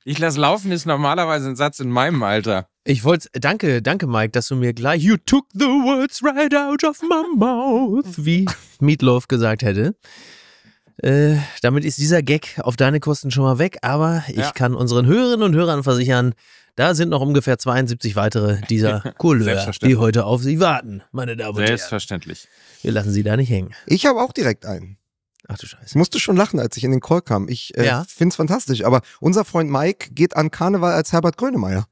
Ich lasse laufen ist normalerweise ein Satz in meinem Alter. Ich wollte, danke Mike, dass du mir gleich You took the words right out of my mouth, wie Meatloaf gesagt hätte. Damit ist dieser Gag auf deine Kosten schon mal weg, aber ich kann unseren Hörerinnen und Hörern versichern, da sind noch ungefähr 72 weitere dieser Couleur, die heute auf sie warten, meine Damen und Herren. Selbstverständlich. Wir lassen sie da nicht hängen. Ich habe auch direkt einen. Ach du Scheiße. Ich musste schon lachen, als ich in den Call kam. Ich finde es fantastisch, aber unser Freund Mike geht an Karneval als Herbert Grönemeyer.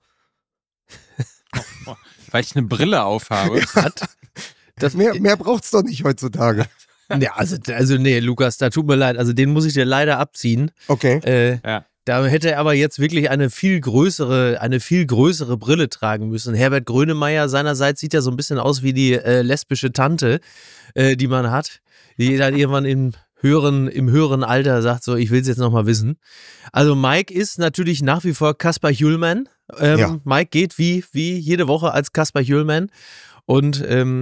Weil ich eine Brille aufhabe. Mehr braucht's doch nicht heutzutage. Ja, also nee, Lukas, da tut mir leid. Also den muss ich dir leider abziehen. Okay. Da hätte er aber jetzt wirklich eine viel größere Brille tragen müssen. Herbert Grönemeyer seinerseits sieht ja so ein bisschen aus wie die lesbische Tante, die man hat, die dann irgendwann im höheren Alter sagt so, ich will es jetzt nochmal wissen. Also Mike ist natürlich nach wie vor Kaspar Hjulman. Mike geht wie jede Woche als Kaspar Hjulman und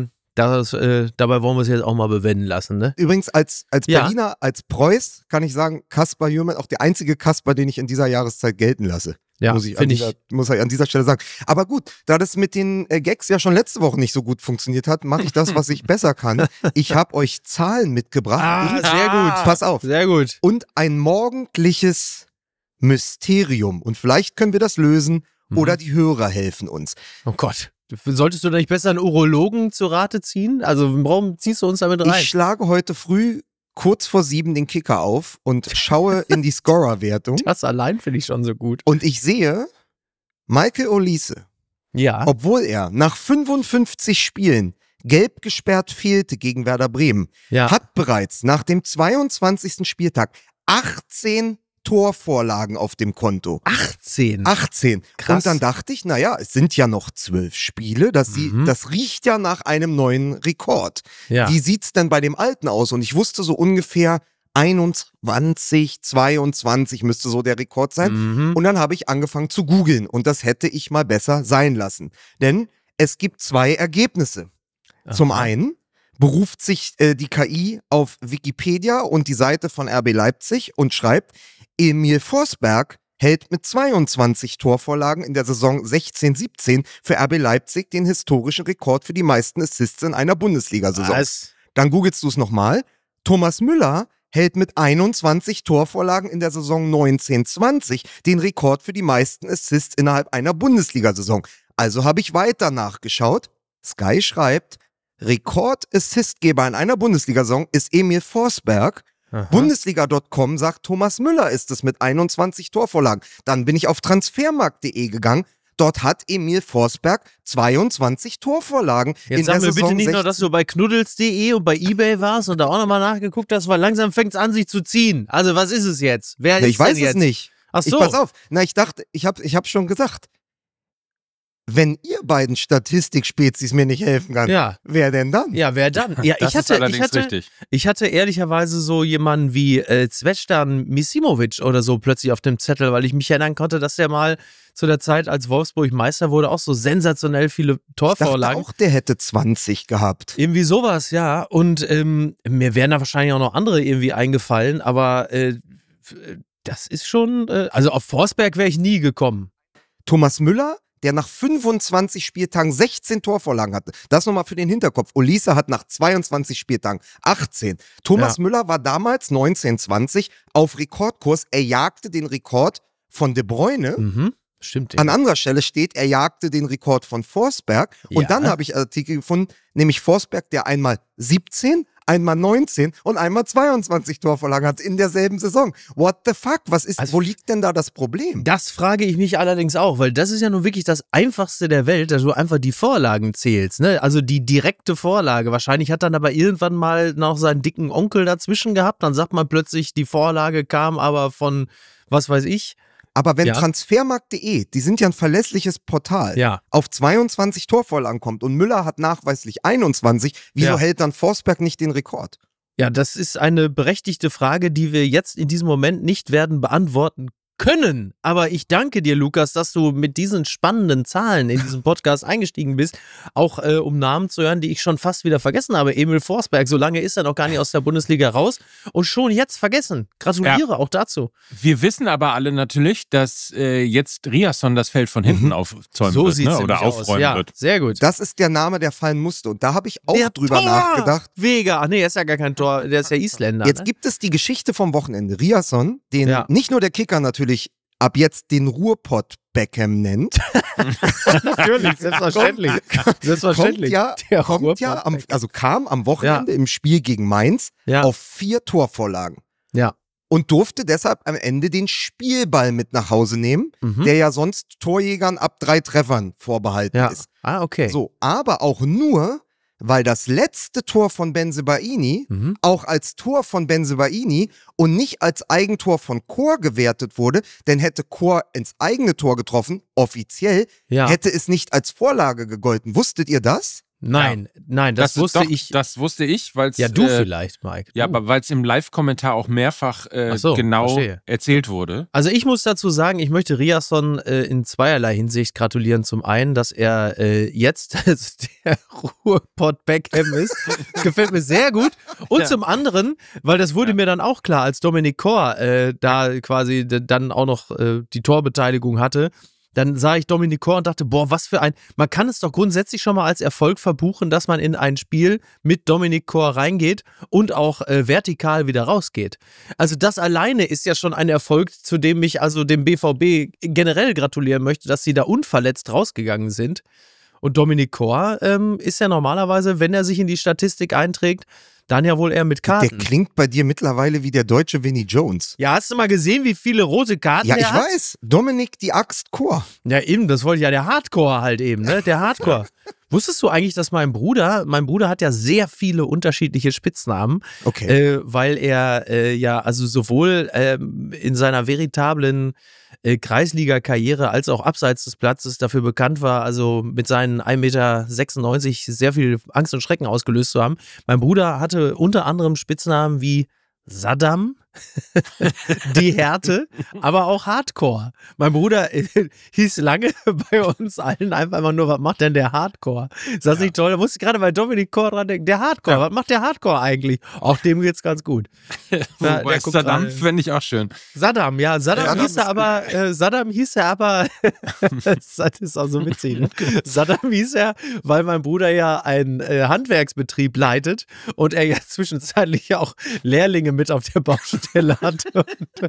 dabei wollen wir es jetzt auch mal bewenden lassen. Ne? Übrigens als Berliner, als Preuß kann ich sagen, Kaspar Hjulman auch der einzige Kaspar, den ich in dieser Jahreszeit gelten lasse. Ja, muss ich an dieser Stelle sagen. Aber gut, da das mit den Gags ja schon letzte Woche nicht so gut funktioniert hat, mache ich das, was ich besser kann. Ich habe euch Zahlen mitgebracht. Sehr gut. Pass auf. Sehr gut. Und ein morgendliches Mysterium. Und vielleicht können wir das lösen oder die Hörer helfen uns. Oh Gott. Solltest du da nicht besser einen Urologen zu Rate ziehen? Also warum ziehst du uns damit rein? Ich schlage heute früh kurz vor 7 den Kicker auf und schaue in die Scorer-Wertung. Das allein finde ich schon so gut. Und ich sehe, Michael Olise, obwohl er nach 55 Spielen gelb gesperrt fehlte gegen Werder Bremen, hat bereits nach dem 22. Spieltag 18 Torvorlagen auf dem Konto. 18? 18. Krass. Und dann dachte ich, naja, es sind ja noch 12 Spiele, das riecht ja nach einem neuen Rekord. Ja. Wie sieht's denn bei dem Alten aus? Und ich wusste so ungefähr 21, 22 müsste so der Rekord sein. Und dann habe ich angefangen zu googeln und das hätte ich mal besser sein lassen. Denn es gibt 2 Ergebnisse. Aha. Zum einen beruft sich die KI auf Wikipedia und die Seite von RB Leipzig und schreibt, Emil Forsberg hält mit 22 Torvorlagen in der Saison 16/17 für RB Leipzig den historischen Rekord für die meisten Assists in einer Bundesliga-Saison. Was? Dann googelst du es nochmal. Thomas Müller hält mit 21 Torvorlagen in der Saison 19/20 den Rekord für die meisten Assists innerhalb einer Bundesliga-Saison. Also habe ich weiter nachgeschaut. Sky schreibt, Rekord-Assistgeber in einer Bundesliga-Saison ist Emil Forsberg. Aha. Bundesliga.com sagt, Thomas Müller ist es mit 21 Torvorlagen. Dann bin ich auf transfermarkt.de gegangen. Dort hat Emil Forsberg 22 Torvorlagen Jetzt in sag der mir Saison bitte nicht noch, dass du bei knuddels.de und bei eBay warst und da auch nochmal nachgeguckt hast, weil langsam fängt es an, sich zu ziehen. Also was ist es jetzt? Wer ist ich weiß denn jetzt? Es nicht. Ach so. Pass auf. Na, ich dachte, ich hab schon gesagt, wenn ihr beiden Statistikspezies mir nicht helfen kann, wer denn dann? Ja, wer dann? Ja, das ist allerdings richtig. Ich hatte ehrlicherweise so jemanden wie Zvezdan Misimovic oder so plötzlich auf dem Zettel, weil ich mich erinnern konnte, dass der mal zu der Zeit, als Wolfsburg Meister wurde, auch so sensationell viele Torvorlagen. Ich dachte auch, der hätte 20 gehabt. Irgendwie sowas, ja. Und mir wären da wahrscheinlich auch noch andere irgendwie eingefallen, aber das ist schon, also auf Forsberg wäre ich nie gekommen. Thomas Müller, der nach 25 Spieltagen 16 Torvorlagen hatte. Das nochmal für den Hinterkopf. Olise hat nach 22 Spieltagen 18. Thomas Müller war damals 19/20 auf Rekordkurs. Er jagte den Rekord von De Bruyne. Stimmt. An anderer Stelle steht, er jagte den Rekord von Forsberg. Und dann habe ich Artikel gefunden, nämlich Forsberg, der einmal 17, einmal 19 und einmal 22 Torvorlagen hat in derselben Saison. What the fuck? Wo liegt denn da das Problem? Das frage ich mich allerdings auch, weil das ist ja nun wirklich das Einfachste der Welt, dass du einfach die Vorlagen zählst, ne? Also die direkte Vorlage. Wahrscheinlich hat dann aber irgendwann mal noch seinen dicken Onkel dazwischen gehabt, dann sagt man plötzlich, die Vorlage kam aber von, was weiß ich. Aber wenn transfermarkt.de, die sind ja ein verlässliches Portal, auf 22 Torvorlagen kommt und Müller hat nachweislich 21, wieso hält dann Forsberg nicht den Rekord? Ja, das ist eine berechtigte Frage, die wir jetzt in diesem Moment nicht werden beantworten können. Aber ich danke dir, Lukas, dass du mit diesen spannenden Zahlen in diesem Podcast eingestiegen bist, auch um Namen zu hören, die ich schon fast wieder vergessen habe. Emil Forsberg, so lange ist er noch gar nicht aus der Bundesliga raus und schon jetzt vergessen. Gratuliere auch dazu. Wir wissen aber alle natürlich, dass jetzt Riasson das Feld von hinten aufzäumen wird, ne? Oder aufräumen wird. Sehr gut. Das ist der Name, der fallen musste. Und da habe ich auch drüber nachgedacht. Vega. Ach nee, er ist ja gar kein Tor, der ist ja Isländer. Jetzt gibt es die Geschichte vom Wochenende. Riasson, den nicht nur der Kicker natürlich ab jetzt den Ruhrpott Beckham nennt. Natürlich, selbstverständlich. Kam am Wochenende im Spiel gegen Mainz auf 4 Torvorlagen. Ja. Und durfte deshalb am Ende den Spielball mit nach Hause nehmen, der ja sonst Torjägern ab 3 Treffern vorbehalten ist. Ah, okay. So, aber auch nur, weil das letzte Tor von Bensebaini auch als Tor von Bensebaini und nicht als Eigentor von Chor gewertet wurde, denn hätte Chor ins eigene Tor getroffen, offiziell, hätte es nicht als Vorlage gegolten. Wusstet ihr das? Nein, das wusste ich. Das wusste ich, weil es. Ja, du vielleicht, Mike. Ja, aber weil es im Live-Kommentar auch mehrfach genau erzählt wurde. Also ich muss dazu sagen, ich möchte Riasson in zweierlei Hinsicht gratulieren. Zum einen, dass er jetzt der Ruhrpott Beckham ist. Gefällt mir sehr gut. Und zum anderen, weil das wurde mir dann auch klar, als Dominic Kor da quasi dann auch noch die Torbeteiligung hatte. Dann sah ich Dominic Kor und dachte, boah, was für ein... Man kann es doch grundsätzlich schon mal als Erfolg verbuchen, dass man in ein Spiel mit Dominic Kor reingeht und auch vertikal wieder rausgeht. Also das alleine ist ja schon ein Erfolg, zu dem ich also dem BVB generell gratulieren möchte, dass sie da unverletzt rausgegangen sind. Und Dominic Kor ist ja normalerweise, wenn er sich in die Statistik einträgt, dann ja wohl eher mit Karten. Der klingt bei dir mittlerweile wie der deutsche Vinnie Jones. Ja, hast du mal gesehen, wie viele rote Karten er hat? Ja, ich weiß. Dominik die Axt Kor. Ja, eben, das wollte ich ja, der Hardcore halt eben, ne? Der Hardcore. Wusstest du eigentlich, dass mein Bruder hat ja sehr viele unterschiedliche Spitznamen, weil er ja also sowohl in seiner veritablen Kreisliga-Karriere als auch abseits des Platzes dafür bekannt war, also mit seinen 1,96 Meter sehr viel Angst und Schrecken ausgelöst zu haben. Mein Bruder hatte unter anderem Spitznamen wie Saddam, die Härte, aber auch Hardcore. Mein Bruder hieß lange bei uns allen einfach immer nur, was macht denn der Hardcore? Ist das nicht toll? Da musste ich gerade bei Dominic Kor dran denken, der Hardcore, was macht der Hardcore eigentlich? Auch dem geht's ganz gut. Wobei Saddam fände ich auch schön. Saddam, ja, Saddam hieß er aber, das ist auch so witzig, ne? Saddam hieß er, weil mein Bruder ja einen Handwerksbetrieb leitet und er ja zwischenzeitlich ja auch Lehrlinge mit auf der Baustelle hatte.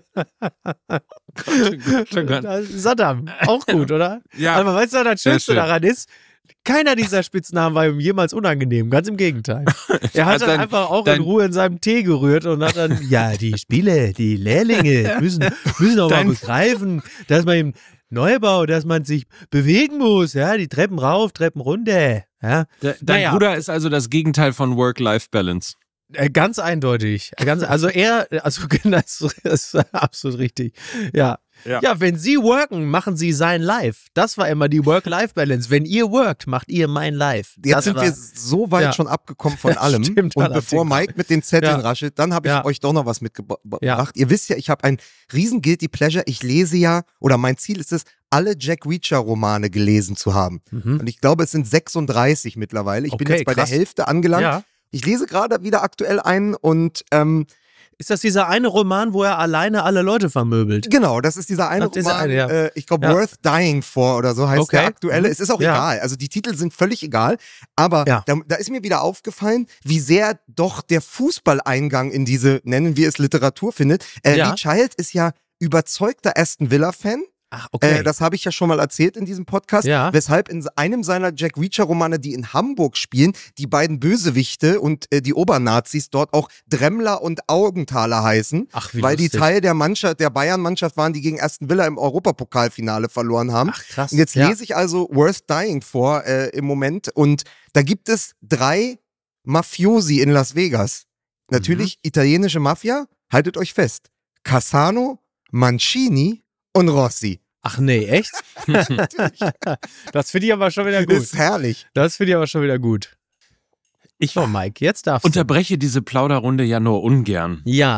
Saddam, auch gut, oder? Ja. Aber weißt du, das Schönste daran ist, keiner dieser Spitznamen war ihm jemals unangenehm, ganz im Gegenteil. Er hat dann einfach auch in Ruhe in seinem Tee gerührt und hat dann, ja, die Spieler, die Lehrlinge müssen auch mal begreifen, dass man im Neubau, dass man sich bewegen muss, ja, die Treppen rauf, Treppen runter. Ja. Dein Bruder ist also das Gegenteil von Work-Life-Balance. Ganz eindeutig. Das ist absolut richtig. Ja. Ja, wenn Sie worken, machen Sie sein Life. Das war immer die Work-Life-Balance. Wenn ihr workt, macht ihr mein Life. Jetzt sind wir so weit schon abgekommen von allem. Stimmt, und bevor Mike mit den Zetteln raschelt, dann habe ich euch doch noch was mitgebracht. Ja. Ihr wisst ja, ich habe ein riesen Guilty Pleasure. Ich lese ja, oder mein Ziel ist es, alle Jack Reacher-Romane gelesen zu haben. Und ich glaube, es sind 36 mittlerweile. Ich bin jetzt bei der Hälfte angelangt. Ja. Ich lese gerade wieder aktuell einen und ist das dieser eine Roman, wo er alleine alle Leute vermöbelt? Genau, das ist dieser eine Roman, ich glaube Worth Dying For oder so heißt der aktuelle. Es ist auch egal, also die Titel sind völlig egal, aber da ist mir wieder aufgefallen, wie sehr doch der Fußballeingang in diese, nennen wir es Literatur, findet. Lee Child ist ja überzeugter Aston Villa-Fan. Ach, okay. Das habe ich ja schon mal erzählt in diesem Podcast, weshalb in einem seiner Jack Reacher-Romane, die in Hamburg spielen, die beiden Bösewichte und die Obernazis dort auch Dremmler und Augenthaler heißen, weil die Teil der Mannschaft, der Bayern-Mannschaft waren, die gegen Aston Villa im Europapokalfinale verloren haben. Ach, krass. Und jetzt lese ich also Worth Dying For im Moment und da gibt es 3 Mafiosi in Las Vegas. Natürlich italienische Mafia, haltet euch fest. Cassano, Mancini und Rossi. Ach nee, echt? Das finde ich aber schon wieder gut. Das ist herrlich. Das finde ich aber schon wieder gut. Mike, jetzt darfst du. Unterbreche diese Plauderrunde ja nur ungern. Ja.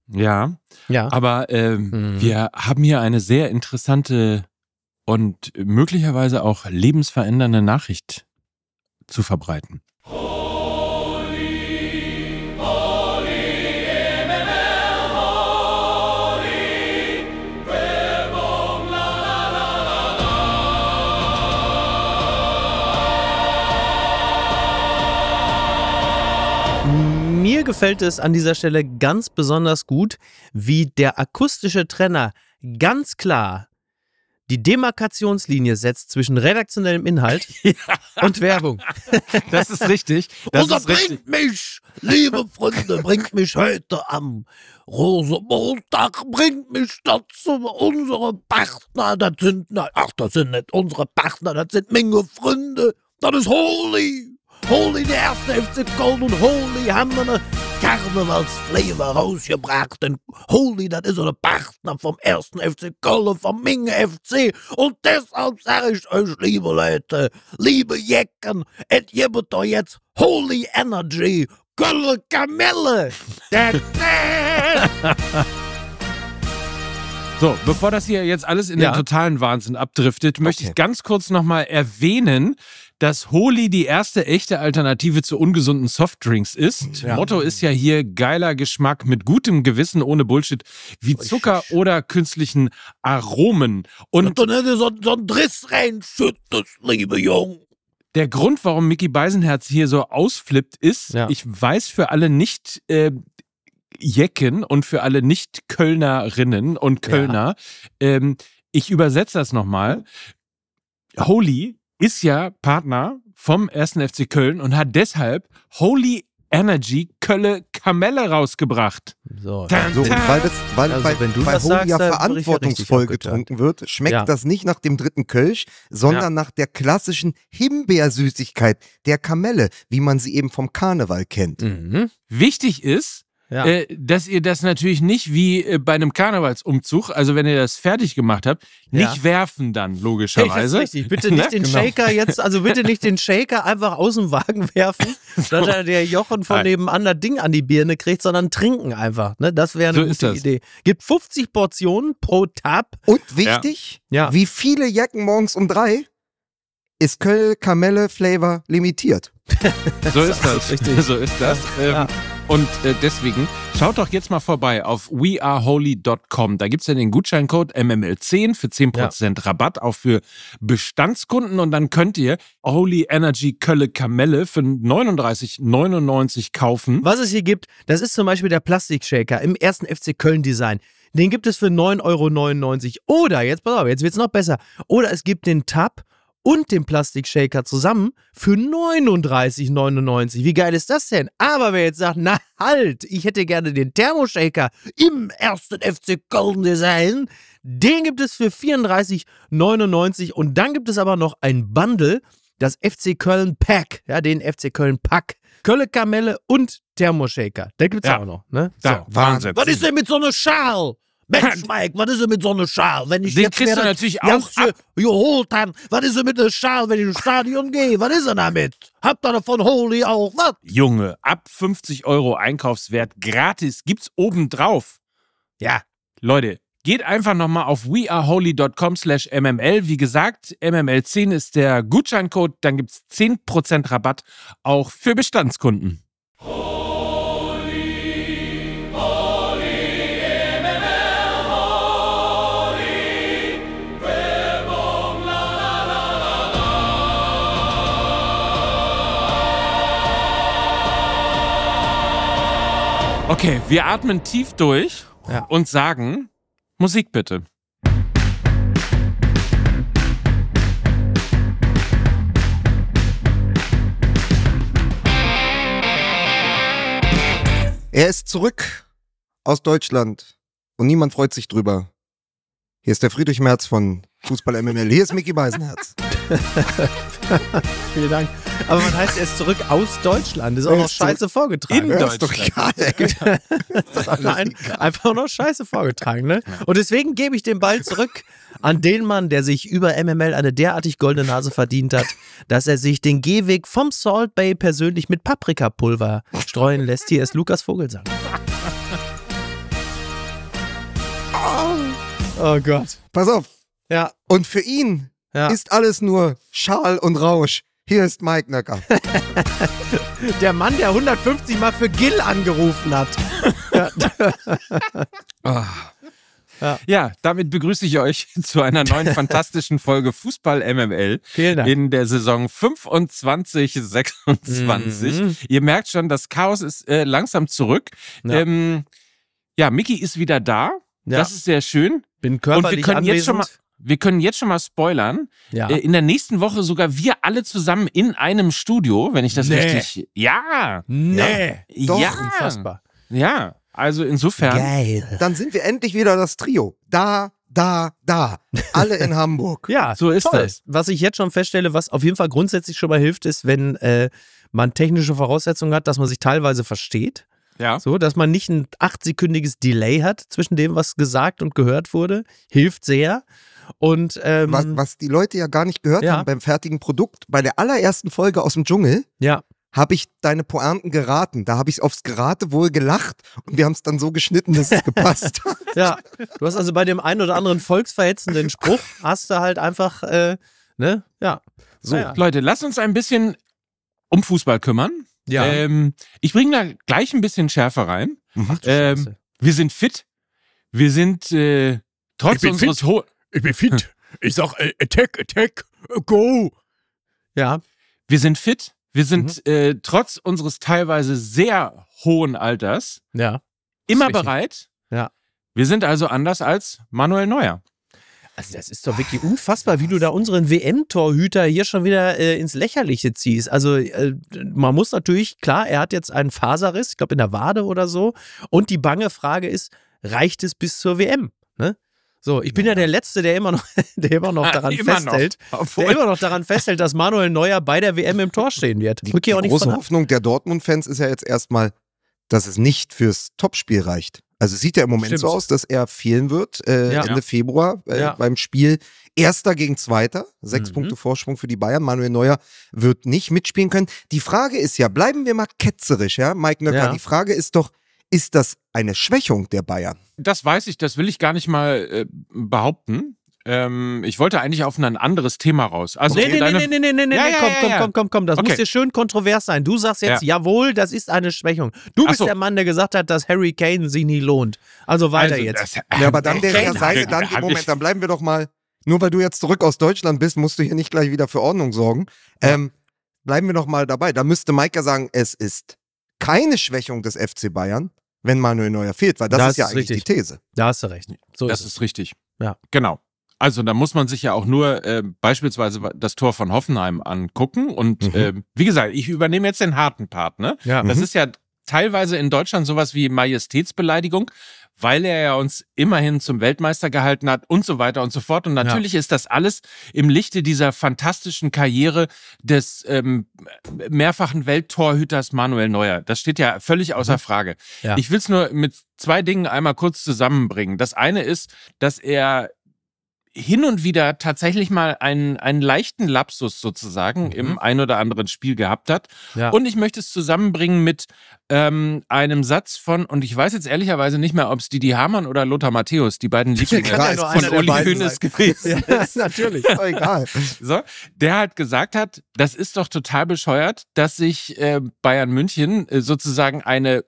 Ja. Aber wir haben hier eine sehr interessante und möglicherweise auch lebensverändernde Nachricht zu verbreiten. Mir gefällt es an dieser Stelle ganz besonders gut, wie der akustische Trenner ganz klar die Demarkationslinie setzt zwischen redaktionellem Inhalt und Werbung. Das ist richtig. Liebe Freunde, bringt mich heute am Rosenmontag, bringt mich dazu unsere Partner, das sind nicht unsere Partner, das sind Menge Freunde, das ist Holy, der erste FC Köln und Holy haben eine Karnevalsflavor rausgebracht, denn Holy, das ist so ein Partner vom ersten FC Köln, vom Minge FC und deshalb sage ich euch, liebe Leute, liebe Jecken, es gibt doch jetzt Holy Energy, Köln Kamelle. So, bevor das hier jetzt alles in den totalen Wahnsinn abdriftet, möchte ich ganz kurz nochmal erwähnen, dass Holy die erste echte Alternative zu ungesunden Softdrinks ist. Ja. Motto ist ja hier geiler Geschmack mit gutem Gewissen, ohne Bullshit, wie Zucker oder künstlichen Aromen. Und du nicht so ein Driss reinschüttest, liebe Jung. Der Grund, warum Micky Beisenherz hier so ausflippt, ist, ich weiß für alle nicht Jecken und für alle Nicht-Kölnerinnen und Kölner, ich übersetze das nochmal. Holy ist ja Partner vom 1. FC Köln und hat deshalb Holy Energy Kölle Kamelle rausgebracht. So, weil bei Holy ja verantwortungsvoll getrunken wird, schmeckt das nicht nach dem dritten Kölsch, sondern nach der klassischen Himbeersüßigkeit der Kamelle, wie man sie eben vom Karneval kennt. Mhm. Wichtig ist, dass ihr das natürlich nicht wie bei einem Karnevalsumzug, also wenn ihr das fertig gemacht habt, nicht werfen dann, logischerweise. Das ist richtig. Bitte nicht den Shaker jetzt, also bitte nicht den Shaker einfach aus dem Wagen werfen, dass der Jochen von nebenan das Ding an die Birne kriegt, sondern trinken einfach. Ne? Das wäre eine gute Idee. Gibt 50 Portionen pro Tab. Und wichtig, wie viele Jacken morgens um 3 ist Köln Kamelle Flavor limitiert. So ist das. Richtig. So ist das. Und deswegen schaut doch jetzt mal vorbei auf weareholy.com. Da gibt es ja den Gutscheincode MML10 für 10% Rabatt, auch für Bestandskunden. Und dann könnt ihr Holy Energy Kölle Kamelle für 39,99 kaufen. Was es hier gibt, das ist zum Beispiel der Plastikshaker im 1. FC Köln Design. Den gibt es für 9,99 €. Oder, jetzt pass auf, jetzt wird es noch besser. Oder es gibt den Tab und den Plastikshaker zusammen für 39,99 €. Wie geil ist das denn? Aber wer jetzt sagt, na halt, ich hätte gerne den Thermoshaker im 1. FC Köln Design, den gibt es für 34,99 € und dann gibt es aber noch ein Bundle, das FC Köln Pack, den FC Köln Pack, Kölle Kamelle und Thermoshaker. Da gibt es auch noch, ne? So. Wahnsinn. Was ist denn mit so einer Schal? Mensch, Mike, was ist denn mit so einer Schal? Wenn ich den jetzt kriegst du natürlich auch geholt habe, was ist denn mit einer Schal, wenn ich ins Stadion gehe? Was ist denn damit? Habt ihr davon Holy auch? Was? Junge, ab 50 € Einkaufswert gratis gibt's obendrauf. Ja, Leute, geht einfach nochmal auf weareholy.com/mml. Wie gesagt, MML10 ist der Gutscheincode, dann gibt's 10% Rabatt auch für Bestandskunden. Okay, wir atmen tief durch und sagen, Musik bitte. Er ist zurück aus Deutschland und niemand freut sich drüber. Hier ist der Friedrich Merz von Fußball MML. Hier ist Micky Beisenherz. Vielen Dank. Aber man heißt, er ist zurück aus Deutschland. Ist auch noch scheiße vorgetragen. In Deutschland. Ist doch egal. Einfach noch scheiße vorgetragen, ne? Und deswegen gebe ich den Ball zurück an den Mann, der sich über MML eine derartig goldene Nase verdient hat, dass er sich den Gehweg vom Salt Bay persönlich mit Paprikapulver streuen lässt. Hier ist Lukas Vogelsang. Oh Gott. Pass auf. Ja. Und für ihn ist alles nur Schal und Rausch. Hier ist Mike Nöcker. Der Mann, der 150 Mal für Gil angerufen hat. Ja, damit begrüße ich euch zu einer neuen fantastischen Folge Fußball MML. Vielen Dank. In der Saison 25/26. Ihr merkt schon, das Chaos ist langsam zurück. Ja. Micky ist wieder da. Ja. Das ist sehr schön. Bin körperlich anwesend. Wir können jetzt schon mal spoilern. Ja. In der nächsten Woche sogar wir alle zusammen in einem Studio, wenn ich das richtig... Ja. Nee. Doch. Ja. Unfassbar. Ja. Also insofern... Geil. Dann sind wir endlich wieder das Trio. Da. Alle in Hamburg. Ja, So ist toll. das. Was ich jetzt schon feststelle, was auf jeden Fall grundsätzlich schon mal hilft, ist, wenn man technische Voraussetzungen hat, dass man sich teilweise versteht. Ja. So, dass man nicht ein 8-sekündiges Delay hat zwischen dem, was gesagt und gehört wurde. Hilft sehr. Und Was die Leute ja gar nicht gehört Ja. haben beim fertigen Produkt, bei der allerersten Folge aus dem Dschungel ja. habe ich deine Pointen geraten. Da habe ich aufs Geratewohl gelacht und wir haben es dann so geschnitten, dass es gepasst hat. Ja, du hast also bei dem einen oder anderen volksverhetzenden Spruch, hast du halt einfach, ne? Ja. So. Ja. Leute, lasst uns ein bisschen um Fußball kümmern. Ja. Ich bringe da gleich ein bisschen Schärfe rein. Ach du Scheiße. Wir sind fit. Wir sind trotz unseres hohen... Ich bin fit. Ich sag Attack, go. Ja. Wir sind fit. Wir sind trotz unseres teilweise sehr hohen Alters Ja. immer richtig. bereit. Ja. Wir sind also anders als Manuel Neuer. Also das ist doch wirklich unfassbar, wie du da unseren WM-Torhüter hier schon wieder ins Lächerliche ziehst. Also man muss natürlich, klar, er hat jetzt einen Faserriss, ich glaube in der Wade oder so. Und die bange Frage ist, reicht es bis zur WM? Ne? So, ich bin ja der Letzte, der immer noch daran festhält. Der immer noch daran festhält, dass Manuel Neuer bei der WM im Tor stehen wird. Die große Hoffnung der Dortmund-Fans ist ja jetzt erstmal, dass es nicht fürs Topspiel reicht. Also es sieht ja im Moment Stimmt. so aus, dass er fehlen wird Ende Februar beim Spiel Erster gegen Zweiter. 6 Punkte Vorsprung für die Bayern. Manuel Neuer wird nicht mitspielen können. Die Frage ist ja, bleiben wir mal ketzerisch, ja, Mike Nöcker, Ja. die Frage ist doch, ist das eine Schwächung der Bayern? Das weiß ich, das will ich gar nicht mal behaupten. Ich wollte eigentlich auf ein anderes Thema raus. Also Nee, Ja. komm. Das Okay. muss hier schön kontrovers sein. Du sagst jetzt, jawohl, das ist eine Schwächung. Du Ach bist so. der Mann, der gesagt hat, dass Harry Kane sich nie lohnt. Also weiter jetzt. Ja, aber dann wäre ja Kane- dann bleiben wir doch mal, nur weil du jetzt zurück aus Deutschland bist, musst du hier nicht gleich wieder für Ordnung sorgen. Bleiben wir doch mal dabei. Da müsste Mike ja sagen, es ist keine Schwächung des FC Bayern, wenn Manuel Neuer fehlt, weil das ist ja eigentlich richtig. die These. Da hast du recht. So Das ist es. ist richtig. Ja. Genau. Also da muss man sich ja auch nur beispielsweise das Tor von Hoffenheim angucken. Und wie gesagt, ich übernehme jetzt den harten Part. Ne? Ja. Das ist ja teilweise in Deutschland sowas wie Majestätsbeleidigung, weil er ja uns immerhin zum Weltmeister gehalten hat und so weiter und so fort. Und natürlich ist das alles im Lichte dieser fantastischen Karriere des mehrfachen Welttorhüters Manuel Neuer. Das steht ja völlig außer Frage. Ja. Ich will es nur mit 2 Dingen einmal kurz zusammenbringen. Das eine ist, dass er hin und wieder tatsächlich mal einen leichten Lapsus sozusagen im ein oder anderen Spiel gehabt hat. Ja. Und ich möchte es zusammenbringen mit einem Satz von, und ich weiß jetzt ehrlicherweise nicht mehr, ob es Didi Hamann oder Lothar Matthäus, die beiden Lieblinge Kann ja nur von einer der Uli beiden Hoeneß sein. gewesen Ja, ist. natürlich. Ist doch egal. So, der halt gesagt hat, das ist doch total bescheuert, dass sich Bayern München sozusagen eine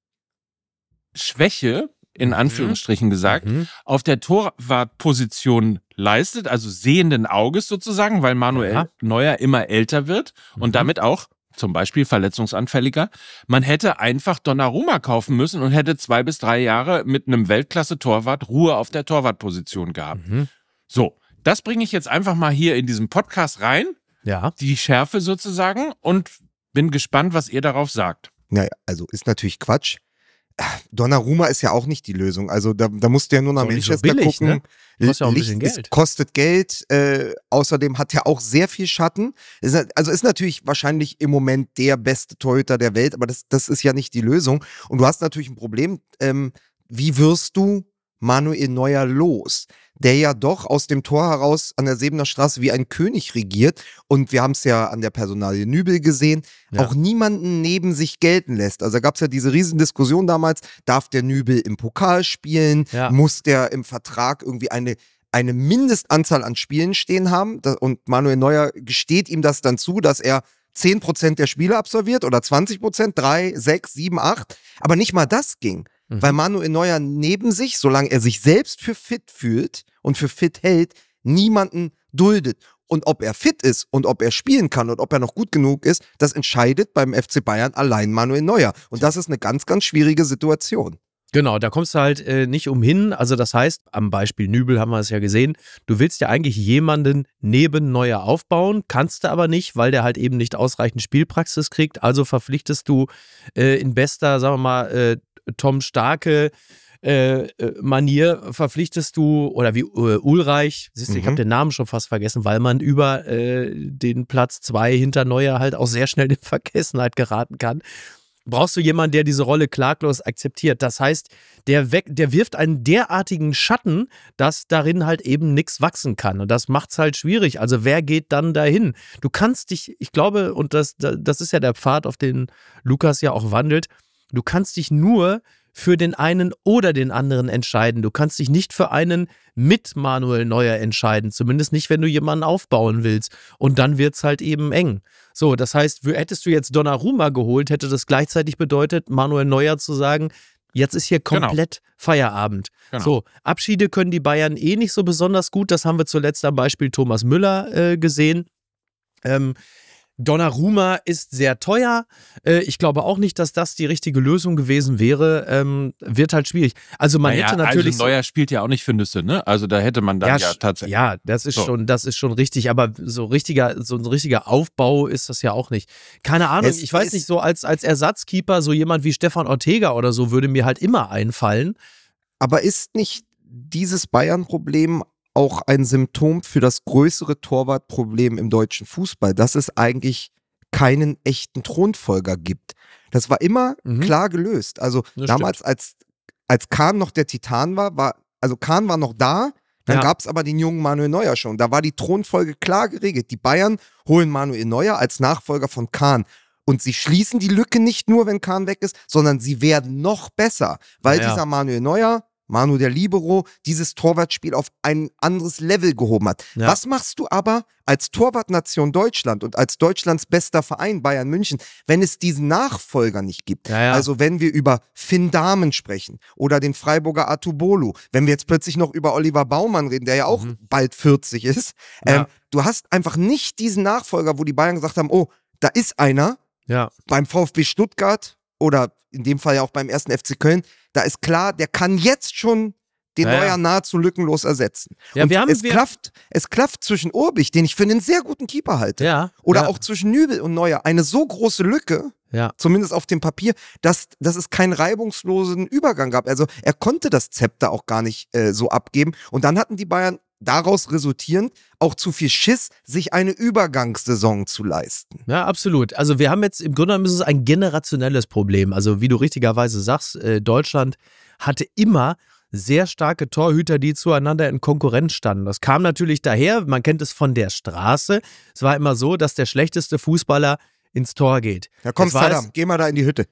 Schwäche, in Anführungsstrichen gesagt, auf der Torwartposition leistet, also sehenden Auges sozusagen, weil Manuel Neuer immer älter wird und damit auch zum Beispiel verletzungsanfälliger. Man hätte einfach Donnarumma kaufen müssen und hätte 2 bis 3 Jahre mit einem Weltklasse-Torwart Ruhe auf der Torwartposition gehabt. So, das bringe ich jetzt einfach mal hier in diesem Podcast rein, Ja. die Schärfe sozusagen, und bin gespannt, was ihr darauf sagt. Naja, also ist natürlich Quatsch. Donnarumma ist ja auch nicht die Lösung. Also da musst du ja nur nach Ist auch nicht so Manchester billig, gucken. ne? Kostet ja auch ein bisschen Es Geld. kostet Geld. Außerdem hat er auch sehr viel Schatten. Ist natürlich wahrscheinlich im Moment der beste Torhüter der Welt, aber das ist ja nicht die Lösung. Und du hast natürlich ein Problem. Wie wirst du Manuel Neuer los? der ja doch aus dem Tor heraus an der Sebener Straße wie ein König regiert. Und wir haben es ja an der Personalie Nübel gesehen, auch niemanden neben sich gelten lässt. Also da gab es ja diese Riesendiskussion damals, darf der Nübel im Pokal spielen, muss der im Vertrag irgendwie eine Mindestanzahl an Spielen stehen haben. Und Manuel Neuer gesteht ihm das dann zu, dass er 10% der Spiele absolviert oder 20%, 3, 6, 7, 8. Aber nicht mal das ging. Weil Manuel Neuer neben sich, solange er sich selbst für fit fühlt und für fit hält, niemanden duldet. Und ob er fit ist und ob er spielen kann und ob er noch gut genug ist, das entscheidet beim FC Bayern allein Manuel Neuer. Und das ist eine ganz, ganz schwierige Situation. Genau, da kommst du halt nicht umhin. Also das heißt, am Beispiel Nübel haben wir es ja gesehen, du willst ja eigentlich jemanden neben Neuer aufbauen, kannst du aber nicht, weil der halt eben nicht ausreichend Spielpraxis kriegt. Also verpflichtest du in bester, sagen wir mal, Tom Starke Manier verpflichtest du, oder wie Ulreich, siehst du, ich habe den Namen schon fast vergessen, weil man über den Platz 2 hinter Neuer halt auch sehr schnell in Vergessenheit geraten kann. Brauchst du jemanden, der diese Rolle klaglos akzeptiert. Das heißt, der wirft einen derartigen Schatten, dass darin halt eben nichts wachsen kann. Und das macht es halt schwierig. Also wer geht dann dahin? Du kannst dich, ich glaube, und das ist ja der Pfad, auf den Lukas ja auch wandelt, du kannst dich nur für den einen oder den anderen entscheiden. Du kannst dich nicht für einen mit Manuel Neuer entscheiden. Zumindest nicht, wenn du jemanden aufbauen willst. Und dann wird es halt eben eng. So, das heißt, hättest du jetzt Donnarumma geholt, hätte das gleichzeitig bedeutet, Manuel Neuer zu sagen, jetzt ist hier komplett Feierabend. Genau. So, Abschiede können die Bayern eh nicht so besonders gut. Das haben wir zuletzt am Beispiel Thomas Müller gesehen. Donnarumma ist sehr teuer. Ich glaube auch nicht, dass das die richtige Lösung gewesen wäre. Wird halt schwierig. Also man hätte natürlich. Also Neuer spielt ja auch nicht für Nüsse, ne? Also da hätte man dann tatsächlich. Ja, das ist schon richtig. Aber so ein richtiger Aufbau ist das ja auch nicht. Keine Ahnung. Ich weiß nicht, so als Ersatzkeeper so jemand wie Stefan Ortega oder so würde mir halt immer einfallen. Aber ist nicht dieses Bayern-Problem auch ein Symptom für das größere Torwartproblem im deutschen Fußball, dass es eigentlich keinen echten Thronfolger gibt? Das war immer klar gelöst. Also das damals, als Kahn noch der Titan war also Kahn war noch da, dann gab es aber den jungen Manuel Neuer schon. Da war die Thronfolge klar geregelt. Die Bayern holen Manuel Neuer als Nachfolger von Kahn. Und sie schließen die Lücke nicht nur, wenn Kahn weg ist, sondern sie werden noch besser, weil dieser Manuel Neuer, Manu der Libero, dieses Torwartspiel auf ein anderes Level gehoben hat. Ja. Was machst du aber als Torwartnation Deutschland und als Deutschlands bester Verein Bayern München, wenn es diesen Nachfolger nicht gibt? Ja. Also wenn wir über Finn Dahmen sprechen oder den Freiburger Atubolu, wenn wir jetzt plötzlich noch über Oliver Baumann reden, der ja auch bald 40 ist, du hast einfach nicht diesen Nachfolger, wo die Bayern gesagt haben, oh, da ist einer beim VfB Stuttgart oder in dem Fall ja auch beim 1. FC Köln, da ist klar, der kann jetzt schon den Neuer nahezu lückenlos ersetzen. Ja, und es klafft zwischen Urbich, den ich für einen sehr guten Keeper halte, oder auch zwischen Nübel und Neuer eine so große Lücke, zumindest auf dem Papier, dass es keinen reibungslosen Übergang gab. Also er konnte das Zepter auch gar nicht so abgeben. Und dann hatten die Bayern daraus resultierend auch zu viel Schiss, sich eine Übergangssaison zu leisten. Ja, absolut. Also wir haben jetzt im Grunde genommen ist es ein generationelles Problem. Also wie du richtigerweise sagst, Deutschland hatte immer sehr starke Torhüter, die zueinander in Konkurrenz standen. Das kam natürlich daher, man kennt es von der Straße. Es war immer so, dass der schlechteste Fußballer ins Tor geht. Ja, komm, Saddam, geh mal da in die Hütte.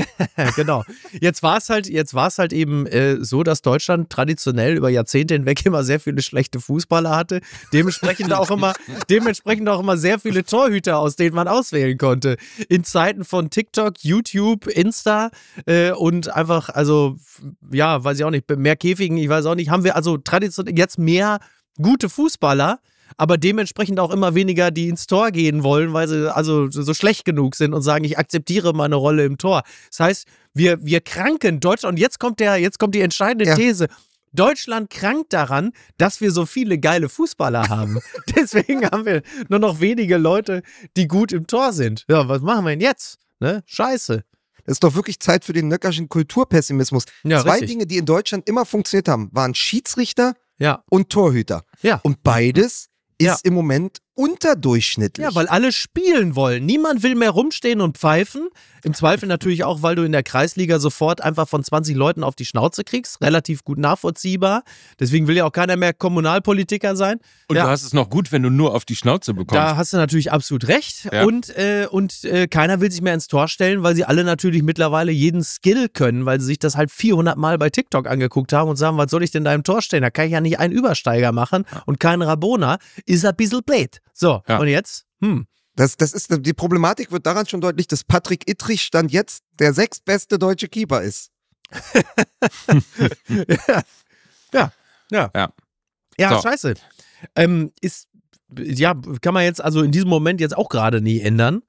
Genau. Jetzt war es halt eben so, dass Deutschland traditionell über Jahrzehnte hinweg immer sehr viele schlechte Fußballer hatte. Dementsprechend auch immer sehr viele Torhüter, aus denen man auswählen konnte. In Zeiten von TikTok, YouTube, Insta und einfach, also, ja, weiß ich auch nicht, mehr Käfigen, ich weiß auch nicht, haben wir also traditionell jetzt mehr gute Fußballer, aber dementsprechend auch immer weniger, die ins Tor gehen wollen, weil sie also so schlecht genug sind und sagen, ich akzeptiere meine Rolle im Tor. Das heißt, wir kranken Deutschland, und jetzt kommt die entscheidende These. Deutschland krankt daran, dass wir so viele geile Fußballer haben. Deswegen haben wir nur noch wenige Leute, die gut im Tor sind. Ja, was machen wir denn jetzt? Ne? Scheiße. Es ist doch wirklich Zeit für den nöckerschen Kulturpessimismus. Ja, Zwei Dinge, die in Deutschland immer funktioniert haben, waren Schiedsrichter und Torhüter. Ja. Und beides ist im Moment unterdurchschnittlich. Ja, weil alle spielen wollen. Niemand will mehr rumstehen und pfeifen. Im Zweifel natürlich auch, weil du in der Kreisliga sofort einfach von 20 Leuten auf die Schnauze kriegst. Relativ gut nachvollziehbar. Deswegen will ja auch keiner mehr Kommunalpolitiker sein. Und du hast es noch gut, wenn du nur auf die Schnauze bekommst. Da hast du natürlich absolut recht. Ja. Und keiner will sich mehr ins Tor stellen, weil sie alle natürlich mittlerweile jeden Skill können, weil sie sich das halt 400 Mal bei TikTok angeguckt haben und sagen, was soll ich denn da im Tor stellen? Da kann ich ja nicht einen Übersteiger machen und keinen Rabona. Ist ein bisschen blöd. So, und jetzt? Die Problematik wird daran schon deutlich, dass Patrick Ittrich Stand jetzt der 6. beste deutsche Keeper ist. Ja, So. scheiße. Kann man jetzt also in diesem Moment jetzt auch gerade nie ändern.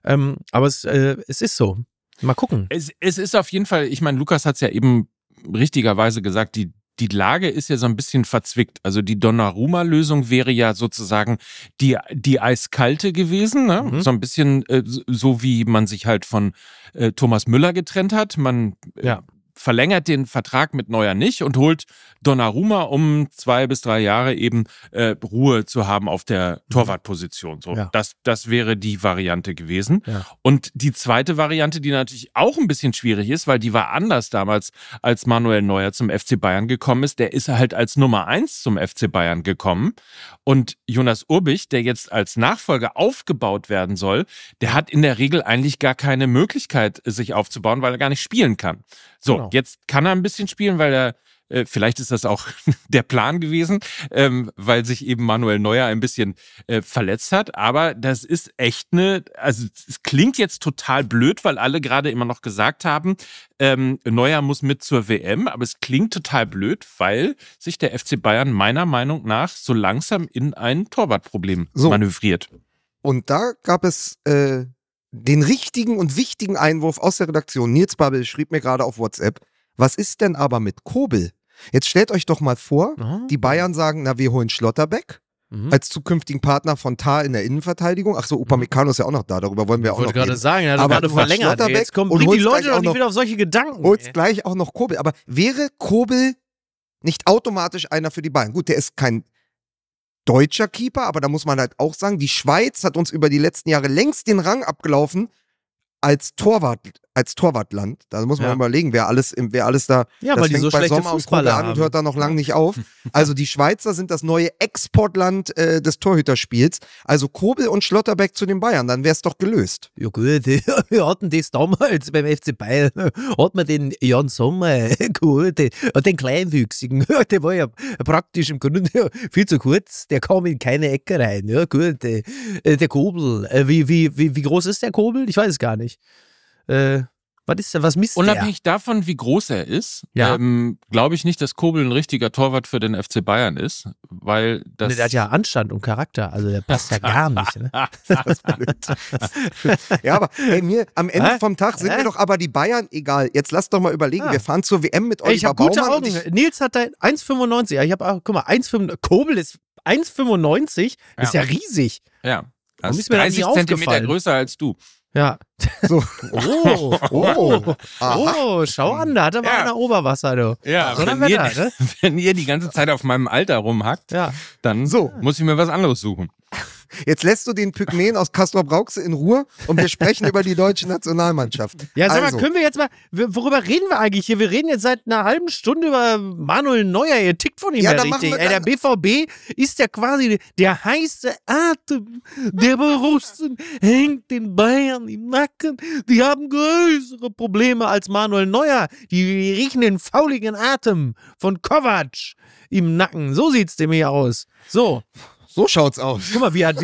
Aber es ist so. Mal gucken. Es ist auf jeden Fall, ich meine, Lukas hat es ja eben richtigerweise gesagt, die Lage ist ja so ein bisschen verzwickt. Also die Donnarumma-Lösung wäre ja sozusagen die eiskalte gewesen. Ne? So ein bisschen so, wie man sich halt von Thomas Müller getrennt hat. Man verlängert den Vertrag mit Neuer nicht und holt Donnarumma, um 2 bis 3 Jahre eben Ruhe zu haben auf der Torwartposition. So, das wäre die Variante gewesen. Ja. Und die zweite Variante, die natürlich auch ein bisschen schwierig ist, weil die war anders damals, als Manuel Neuer zum FC Bayern gekommen ist. Der ist halt als Nummer 1 zum FC Bayern gekommen. Und Jonas Urbich, der jetzt als Nachfolger aufgebaut werden soll, der hat in der Regel eigentlich gar keine Möglichkeit, sich aufzubauen, weil er gar nicht spielen kann. So, Genau. Jetzt kann er ein bisschen spielen, weil er vielleicht ist das auch der Plan gewesen, weil sich eben Manuel Neuer ein bisschen verletzt hat. Aber das ist echt also es klingt jetzt total blöd, weil alle gerade immer noch gesagt haben, Neuer muss mit zur WM. Aber es klingt total blöd, weil sich der FC Bayern meiner Meinung nach so langsam in ein Torwartproblem manövriert. Und da gab es den richtigen und wichtigen Einwurf aus der Redaktion. Nils Babbel schrieb mir gerade auf WhatsApp, was ist denn aber mit Kobel? Jetzt stellt euch doch mal vor, die Bayern sagen, na, wir holen Schlotterbeck als zukünftigen Partner von Tah in der Innenverteidigung. Ach so, Upamecano ist ja auch noch da, darüber wollen wir auch noch reden. Ich wollte gerade sagen, er hat aber gerade verlängert. Jetzt bringt die Leute doch nicht wieder auf solche Gedanken. Holst gleich auch noch Kobel. Aber wäre Kobel nicht automatisch einer für die Bayern? Gut, der ist kein deutscher Keeper, aber da muss man halt auch sagen, die Schweiz hat uns über die letzten Jahre längst den Rang abgelaufen als Torwartland. Da muss man überlegen, wer alles da. Ja, das weil die fängt so bei schlechte Sommer aus Fußballer Kobel an und haben. hört da noch lange nicht auf. Also die Schweizer sind das neue Exportland des Torhüterspiels. Also Kobel und Schlotterbeck zu den Bayern, dann wäre es doch gelöst. Ja gut, wir hatten das damals beim FC Bayern, hat man den Jan Sommer geholt, den Kleinwüchsigen, der war ja praktisch im Grunde viel zu kurz, der kam in keine Ecke rein. Ja gut, der Kobel, wie groß ist der Kobel? Ich weiß es gar nicht. Was misst Unabhängig davon, wie groß er ist, glaube ich nicht, dass Kobel ein richtiger Torwart für den FC Bayern ist, weil das... Der hat ja Anstand und Charakter, also der passt ja gar nicht. Ne? Das ist blöd. Ja, aber am Ende vom Tag sind mir doch aber die Bayern egal. Jetzt lasst doch mal überlegen, wir fahren zur WM mit Oliver Ich habe gute Baumann. Augen. Nils hat da 1,95. Ja, ich habe auch, guck mal, 1,95. Kobel ist 1,95. Das ist ja riesig. Ja, Warum das ist ist mir das 30 nicht Zentimeter aufgefallen? größer als du. Ja. So. Schau an, da hat er mal einer Oberwasser, du. Ja, Wetter, ne? wenn ihr die ganze Zeit auf meinem Alter rumhackt, dann muss ich mir was anderes suchen. Jetzt lässt du den Pygmäen aus Castrop-Rauxel in Ruhe und wir sprechen über die deutsche Nationalmannschaft. Ja, sag mal, können wir jetzt mal, worüber reden wir eigentlich hier? Wir reden jetzt seit einer halben Stunde über Manuel Neuer, ihr tickt von ihm ja richtig. Der BVB ist ja quasi der heiße Atem der Borussen, hängt den Bayern im Nacken. Die haben größere Probleme als Manuel Neuer. Die riechen den fauligen Atem von Kovac im Nacken. So sieht's dem hier aus. So schaut's aus. Guck mal, wie er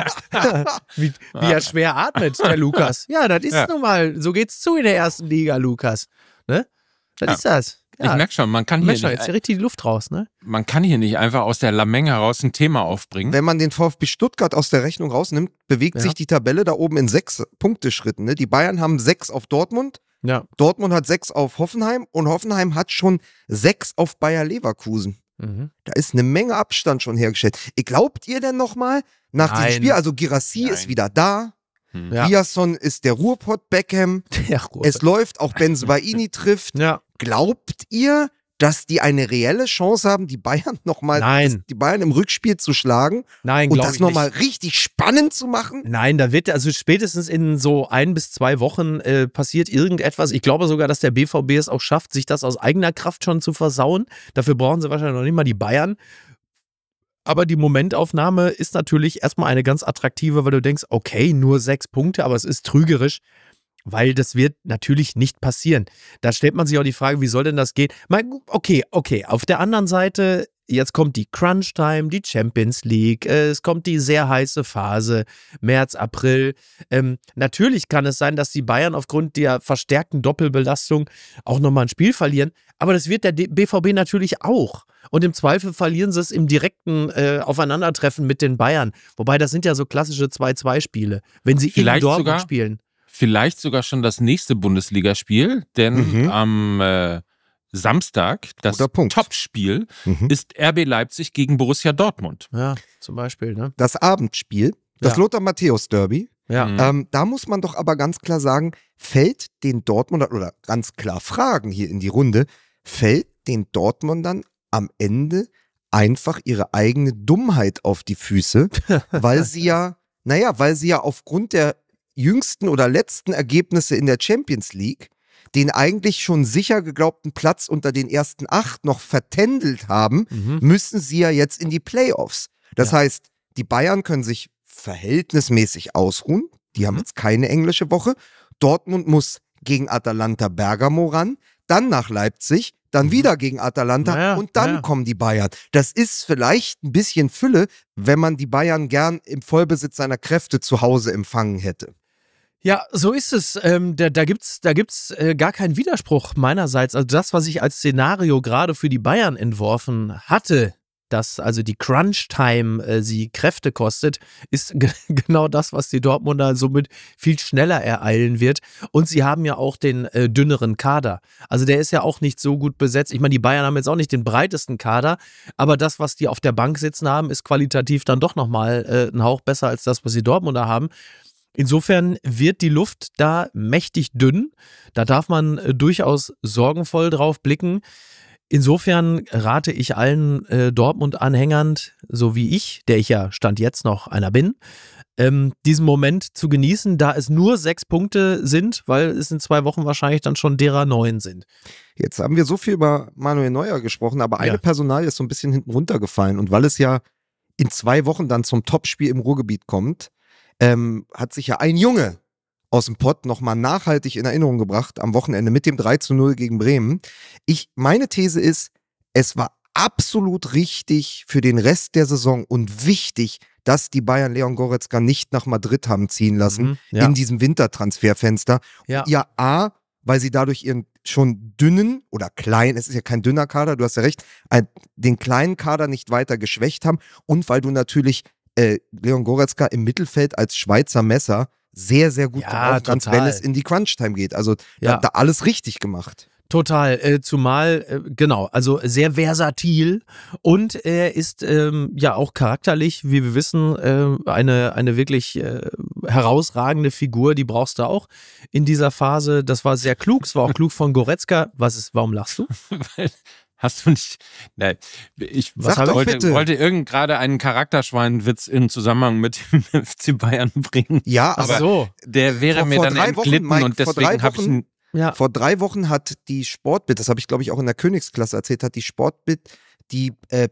schwer atmet, der Lukas. Ja, das ist nun mal, so geht's zu in der ersten Liga, Lukas. Ne? Das ist das. Ja. Ich merke schon, man kann hier jetzt richtig die Luft raus, ne? Man kann hier nicht einfach aus der Lameng heraus ein Thema aufbringen. Wenn man den VfB Stuttgart aus der Rechnung rausnimmt, bewegt sich die Tabelle da oben in 6 Punkteschritten. Ne? Die Bayern haben 6 auf Dortmund, Dortmund hat 6 auf Hoffenheim und Hoffenheim hat schon 6 auf Bayer Leverkusen. Da ist eine Menge Abstand schon hergestellt. Glaubt ihr denn nochmal nach diesem Spiel, also Girassi ist wieder da, Biasson ist der Ruhrpott-Beckham, es läuft, auch Bensebaini trifft. Ja. Glaubt ihr, dass die eine reelle Chance haben, die Bayern die Bayern im Rückspiel zu schlagen und das nochmal richtig spannend zu machen? Nein, da wird also spätestens in so 1 bis 2 Wochen passiert irgendetwas. Ich glaube sogar, dass der BVB es auch schafft, sich das aus eigener Kraft schon zu versauen. Dafür brauchen sie wahrscheinlich noch nicht mal die Bayern. Aber die Momentaufnahme ist natürlich erstmal eine ganz attraktive, weil du denkst, okay, nur 6 Punkte, aber es ist trügerisch. Weil das wird natürlich nicht passieren. Da stellt man sich auch die Frage, wie soll denn das gehen? Okay. Auf der anderen Seite, jetzt kommt die Crunch-Time, die Champions League, es kommt die sehr heiße Phase, März, April. Natürlich kann es sein, dass die Bayern aufgrund der verstärkten Doppelbelastung auch nochmal ein Spiel verlieren. Aber das wird der BVB natürlich auch. Und im Zweifel verlieren sie es im direkten Aufeinandertreffen mit den Bayern. Wobei, das sind ja so klassische 2-2-Spiele. Wenn sie in Dortmund spielen. Vielleicht sogar schon das nächste Bundesligaspiel, denn am Samstag, das Topspiel, ist RB Leipzig gegen Borussia Dortmund. Ja, zum Beispiel. Ne? Das Abendspiel, das Lothar-Matthäus-Derby. Ja. Da muss man doch aber ganz klar sagen, fällt den Dortmundern, oder ganz klar fragen hier in die Runde, fällt den Dortmundern am Ende einfach ihre eigene Dummheit auf die Füße, weil sie ja aufgrund der jüngsten oder letzten Ergebnisse in der Champions League den eigentlich schon sicher geglaubten Platz unter den ersten 8 noch vertändelt haben, müssen sie ja jetzt in die Playoffs. Das heißt, die Bayern können sich verhältnismäßig ausruhen. Die haben jetzt keine englische Woche. Dortmund muss gegen Atalanta Bergamo ran, dann nach Leipzig, dann wieder gegen Atalanta und dann kommen die Bayern. Das ist vielleicht ein bisschen Fülle, wenn man die Bayern gern im Vollbesitz seiner Kräfte zu Hause empfangen hätte. Ja, so ist es. Da gibt's gar keinen Widerspruch meinerseits. Also das, was ich als Szenario gerade für die Bayern entworfen hatte, dass also die Crunch-Time sie Kräfte kostet, ist genau das, was die Dortmunder somit viel schneller ereilen wird. Und sie haben ja auch den dünneren Kader. Also der ist ja auch nicht so gut besetzt. Ich meine, die Bayern haben jetzt auch nicht den breitesten Kader, aber das, was die auf der Bank sitzen haben, ist qualitativ dann doch nochmal ein Hauch besser als das, was die Dortmunder haben. Insofern wird die Luft da mächtig dünn. Da darf man durchaus sorgenvoll drauf blicken. Insofern rate ich allen Dortmund-Anhängern, so wie ich, der ich ja Stand jetzt noch einer bin, diesen Moment zu genießen, da es nur 6 Punkte sind, weil es in 2 Wochen wahrscheinlich dann schon derer 9 sind. Jetzt haben wir so viel über Manuel Neuer gesprochen, aber eine Personalie ist so ein bisschen hinten runtergefallen. Und weil es ja in 2 Wochen dann zum Topspiel im Ruhrgebiet kommt, hat sich ja ein Junge aus dem Pott nochmal nachhaltig in Erinnerung gebracht am Wochenende mit dem 3:0 gegen Bremen. Meine These ist, es war absolut richtig für den Rest der Saison und wichtig, dass die Bayern Leon Goretzka nicht nach Madrid haben ziehen lassen in diesem Wintertransferfenster. Ja, A, weil sie dadurch ihren schon dünnen oder kleinen, es ist ja kein dünner Kader, du hast ja recht, den kleinen Kader nicht weiter geschwächt haben und weil du natürlich Leon Goretzka im Mittelfeld als Schweizer Messer sehr, sehr gut drauf kannst, wenn es in die Crunch-Time geht. Also da alles richtig gemacht. Total, zumal, genau, also sehr versatil und er ist auch charakterlich, wie wir wissen, eine wirklich herausragende Figur, die brauchst du auch in dieser Phase. Das war sehr klug, es war auch klug von Goretzka. Warum lachst du? Hast du nicht? Nein, ich wollte gerade einen Charakterschweinwitz in Zusammenhang mit dem FC Bayern bringen. Ja, aber der wäre mir dann entglitten und deswegen habe ich ihn. Ja. Vor 3 Wochen hat die Sportbild, das habe ich glaube ich auch in der Königsklasse erzählt, hat die Sportbild die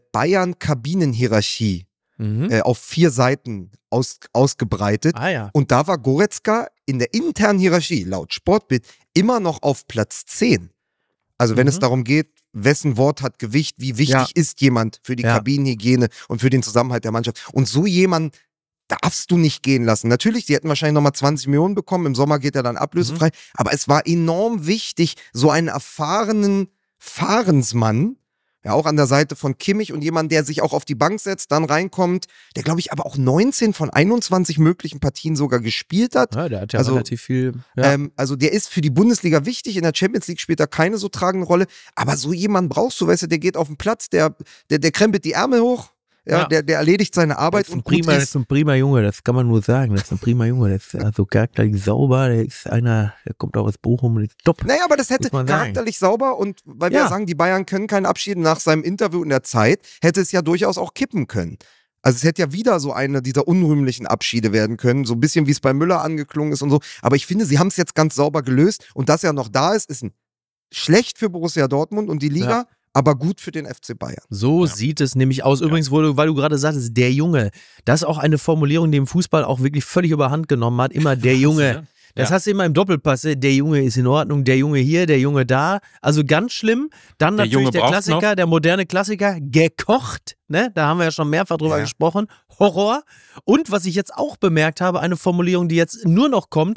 Bayern-Kabinenhierarchie auf 4 Seiten ausgebreitet. Und da war Goretzka in der internen Hierarchie, laut Sportbild, immer noch auf Platz 10. Also wenn es darum geht, wessen Wort hat Gewicht, wie wichtig ist jemand für die Kabinenhygiene und für den Zusammenhalt der Mannschaft. Und so jemand darfst du nicht gehen lassen. Natürlich, sie hätten wahrscheinlich nochmal 20 Millionen bekommen, im Sommer geht er dann ablösefrei, aber es war enorm wichtig, so einen erfahrenen Fahrensmann, ja auch an der Seite von Kimmich und jemand, der sich auch auf die Bank setzt, dann reinkommt, der glaube ich aber auch 19 von 21 möglichen Partien sogar gespielt hat. Ja, der hat ja relativ viel. Ja. Also der ist für die Bundesliga wichtig, in der Champions League spielt er keine so tragende Rolle, aber so jemand brauchst du, weißt du, der geht auf den Platz, der krempelt die Ärmel hoch, Ja, der erledigt seine Arbeit und gut Das ist ein prima Junge, das kann man nur sagen. Das ist ein prima Junge, der ist also charakterlich sauber, der kommt auch aus Bochum und ist top. Naja, aber das hätte charakterlich sauber und weil wir sagen, die Bayern können keinen Abschied nach seinem Interview in der Zeit, hätte es ja durchaus auch kippen können. Also es hätte ja wieder so eine dieser unrühmlichen Abschiede werden können, so ein bisschen wie es bei Müller angeklungen ist und so. Aber ich finde, sie haben es jetzt ganz sauber gelöst und dass er noch da ist schlecht für Borussia Dortmund und die Liga, aber gut für den FC Bayern. So sieht es nämlich aus. Übrigens, weil du gerade sagtest, der Junge, das ist auch eine Formulierung, die im Fußball auch wirklich völlig überhand genommen hat. Immer der Junge. Das hast du immer im Doppelpass. Der Junge ist in Ordnung, der Junge hier, der Junge da. Also ganz schlimm. Dann natürlich der Klassiker, der moderne Klassiker, gekocht. Ne? Da haben wir ja schon mehrfach drüber gesprochen. Horror. Und was ich jetzt auch bemerkt habe, eine Formulierung, die jetzt nur noch kommt,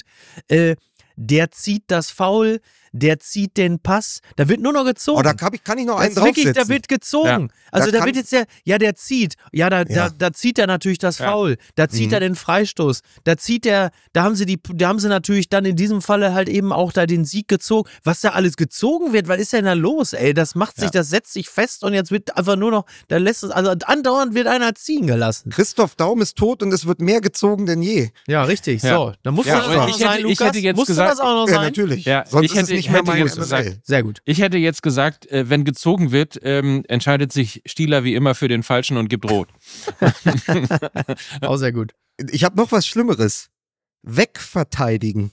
der zieht das Foul, der zieht den Pass, da wird nur noch gezogen. Oh, da kann ich noch einen draufsetzen. Wirklich, da wird gezogen. Ja. Also da wird jetzt der zieht. Ja, da zieht er natürlich das Foul, da zieht er den Freistoß, da haben sie natürlich dann in diesem Falle halt eben auch da den Sieg gezogen. Was da alles gezogen wird, was ist denn da los, ey? Das setzt sich fest und jetzt wird einfach nur noch, also andauernd wird einer ziehen gelassen. Christoph Daum ist tot und es wird mehr gezogen denn je. Ja, richtig, so. Dann muss das auch noch sein, Lukas. Ich hätte jetzt gesagt, das auch noch sein? Ja, natürlich. Ja, sonst ist es nicht mehr mein gesagt. Sehr gut. Ich hätte jetzt gesagt, wenn gezogen wird, entscheidet sich Stieler wie immer für den Falschen und gibt Rot. Auch sehr gut. Ich habe noch was Schlimmeres. Wegverteidigen.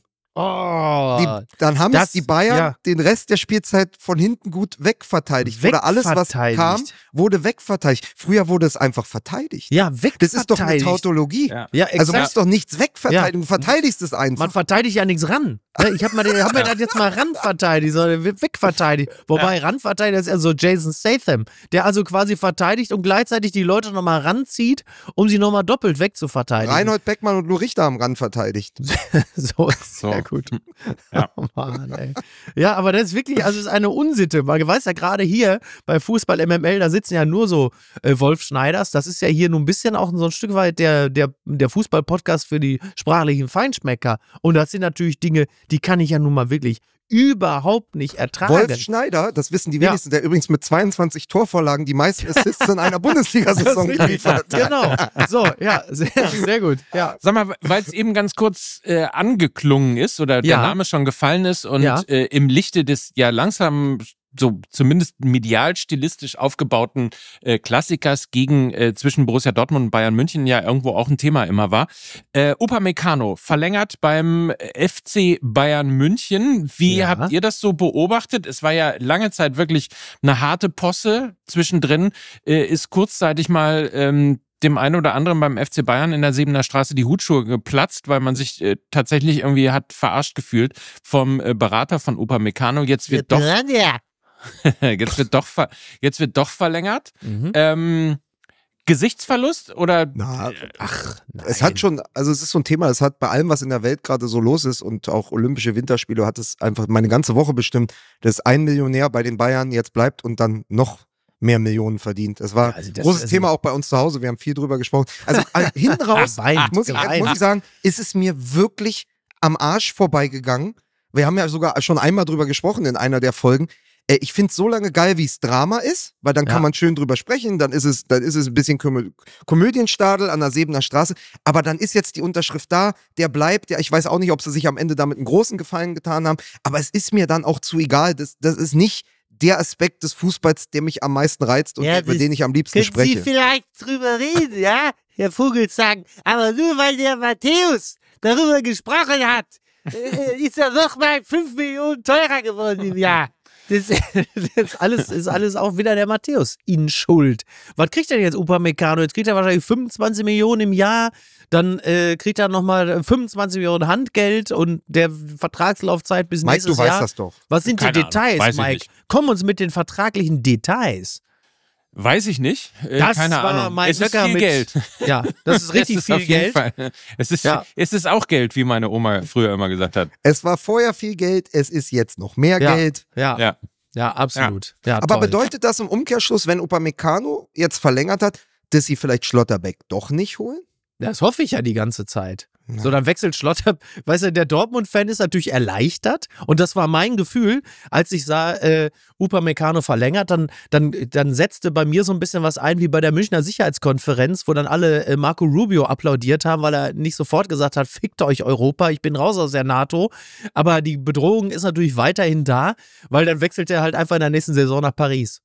Oh, dann haben es die Bayern den Rest der Spielzeit von hinten gut wegverteidigt. Oder alles, was kam, wurde wegverteidigt. Früher wurde es einfach verteidigt. Ja, wegverteidigt. Das ist doch eine Tautologie. Ja, also du musst doch nichts wegverteidigen, du verteidigst es einfach. Man verteidigt ja nichts ran. Ich hab mir das jetzt mal ran verteidigt, sondern wegverteidigt. Wobei ran verteidigt ist ja so Jason Statham, der also quasi verteidigt und gleichzeitig die Leute nochmal ranzieht, um sie nochmal doppelt wegzuverteidigen. Reinhold Beckmann und Lou Richter haben ran verteidigt. So. Gut. Ja. Oh Mann, ey. Ja, aber das ist wirklich, also es ist eine Unsitte. Man weiß ja gerade hier bei Fußball MML, da sitzen ja nur so Wolf Schneiders. Das ist ja hier nur ein bisschen auch so ein Stück weit der Fußball-Podcast für die sprachlichen Feinschmecker. Und das sind natürlich Dinge, die kann ich ja nun mal wirklich überhaupt nicht ertragen. Wolf Schneider, das wissen die wenigsten, der übrigens mit 22 Torvorlagen die meisten Assists in einer Bundesliga-Saison geliefert hat. Genau. So, ja, sehr gut. Ja. Sag mal, weil es eben ganz kurz angeklungen ist oder der Name schon gefallen ist und im Lichte des langsam so zumindest medial stilistisch aufgebauten Klassikers zwischen Borussia Dortmund und Bayern München ja irgendwo auch ein Thema immer war. Upamecano verlängert beim FC Bayern München. Wie habt ihr das so beobachtet? Es war ja lange Zeit wirklich eine harte Posse. Zwischendrin ist kurzzeitig mal dem einen oder anderen beim FC Bayern in der Sebener Straße die Hutschuhe geplatzt, weil man sich tatsächlich irgendwie hat verarscht gefühlt vom Berater von Upamecano. Jetzt wird doch verlängert. Gesichtsverlust oder? Nein. Es hat schon, also es ist so ein Thema, es hat bei allem, was in der Welt gerade so los ist und auch Olympische Winterspiele, hat es einfach meine ganze Woche bestimmt, dass ein Millionär bei den Bayern jetzt bleibt und dann noch mehr Millionen verdient. Das war ein großes Thema auch bei uns zu Hause, wir haben viel drüber gesprochen. Also hinten raus, muss ich sagen, ist es mir wirklich am Arsch vorbeigegangen. Wir haben ja sogar schon einmal drüber gesprochen in einer der Folgen. Ich finde es so lange geil, wie es Drama ist, weil dann kann man schön drüber sprechen, dann ist es ein bisschen Komödienstadel an der Sebener Straße, aber dann ist jetzt die Unterschrift da, der bleibt, ich weiß auch nicht, ob sie sich am Ende damit einen großen Gefallen getan haben, aber es ist mir dann auch zu egal, das ist nicht der Aspekt des Fußballs, der mich am meisten reizt und über den ich am liebsten spreche. Können Sie vielleicht drüber reden, ja, Herr Vogelsang, aber nur weil der Matthäus darüber gesprochen hat, ist er nochmal 5 Millionen teurer geworden im Jahr. Das ist alles auch wieder der Matthäus in Schuld. Was kriegt denn jetzt Upamecano? Jetzt kriegt er wahrscheinlich 25 Millionen im Jahr, dann kriegt er nochmal 25 Millionen Handgeld und der Vertragslaufzeit bis nächstes Jahr. Mike, du weißt das doch. Was sind die Details, Mike? Komm uns mit den vertraglichen Details. Weiß ich nicht. Keine Ahnung. Es ist viel Geld. Ja, das ist richtig viel Geld. Es ist auch Geld, wie meine Oma früher immer gesagt hat. Es war vorher viel Geld, es ist jetzt noch mehr Geld. Ja, absolut. Ja, aber bedeutet das im Umkehrschluss, wenn Upamecano jetzt verlängert hat, dass sie vielleicht Schlotterbeck doch nicht holen? Das hoffe ich ja die ganze Zeit. So, dann wechselt Schlotterbeck. Weißt du, der Dortmund-Fan ist natürlich erleichtert. Und das war mein Gefühl, als ich sah, Upamecano verlängert, dann setzte bei mir so ein bisschen was ein wie bei der Münchner Sicherheitskonferenz, wo dann alle Marco Rubio applaudiert haben, weil er nicht sofort gesagt hat, fickt euch Europa, ich bin raus aus der NATO. Aber die Bedrohung ist natürlich weiterhin da, weil dann wechselt er halt einfach in der nächsten Saison nach Paris.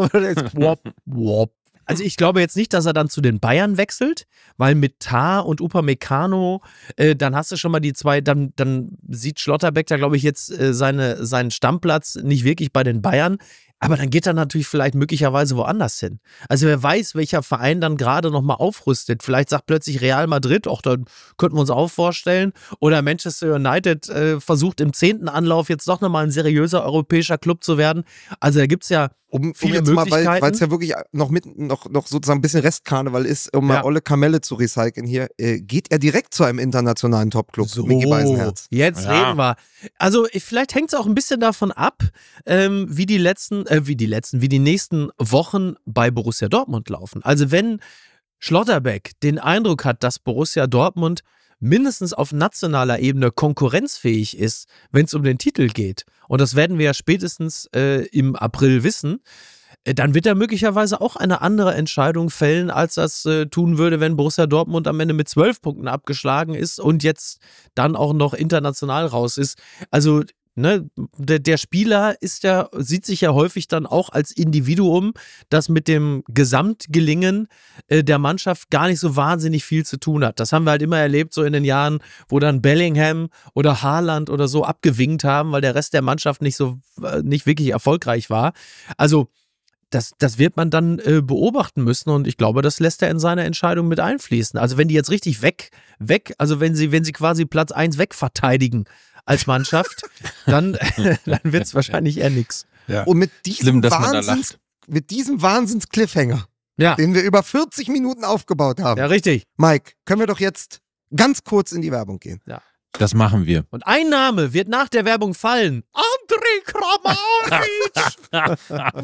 Also ich glaube jetzt nicht, dass er dann zu den Bayern wechselt, weil mit Tah und Upamecano, dann hast du schon mal die zwei, dann sieht Schlotterbeck da, glaube ich, jetzt seinen Stammplatz nicht wirklich bei den Bayern. Aber dann geht er natürlich vielleicht möglicherweise woanders hin. Also wer weiß, welcher Verein dann gerade nochmal aufrüstet. Vielleicht sagt plötzlich Real Madrid, dann könnten wir uns auch vorstellen. Oder Manchester United versucht im 10. Anlauf jetzt doch nochmal ein seriöser europäischer Club zu werden. Also da gibt es ja viele jetzt Möglichkeiten. Mal, weil es ja wirklich noch sozusagen ein bisschen Restkarneval ist, um mal olle Kamelle zu recyceln hier, geht er direkt zu einem internationalen Topclub, so, Micky Beisenherz. Jetzt reden wir. Also vielleicht hängt es auch ein bisschen davon ab, wie die nächsten Wochen bei Borussia Dortmund laufen. Also wenn Schlotterbeck den Eindruck hat, dass Borussia Dortmund mindestens auf nationaler Ebene konkurrenzfähig ist, wenn es um den Titel geht, und das werden wir ja spätestens im April wissen, dann wird er möglicherweise auch eine andere Entscheidung fällen, als das tun würde, wenn Borussia Dortmund am Ende mit 12 Punkten abgeschlagen ist und jetzt dann auch noch international raus ist. Also ne, der Spieler sieht sich ja häufig dann auch als Individuum, das mit dem Gesamtgelingen der Mannschaft gar nicht so wahnsinnig viel zu tun hat. Das haben wir halt immer erlebt, so in den Jahren, wo dann Bellingham oder Haaland oder so abgewinkt haben, weil der Rest der Mannschaft nicht wirklich erfolgreich war. Also das wird man dann beobachten müssen, und ich glaube, das lässt er in seine Entscheidung mit einfließen. Also wenn die jetzt richtig also wenn sie quasi Platz 1 wegverteidigen als Mannschaft, dann wird es wahrscheinlich eher nix. Ja. Und mit diesem Wahnsinns-Cliffhanger, den wir über 40 Minuten aufgebaut haben. Ja, richtig. Mike, können wir doch jetzt ganz kurz in die Werbung gehen. Ja. Das machen wir. Und ein Name wird nach der Werbung fallen. André Kramaric!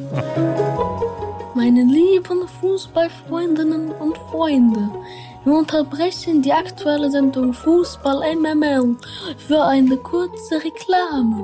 Meine lieben Fußballfreundinnen und Freunde, wir unterbrechen die aktuelle Sendung Fußball MML für eine kurze Reklame.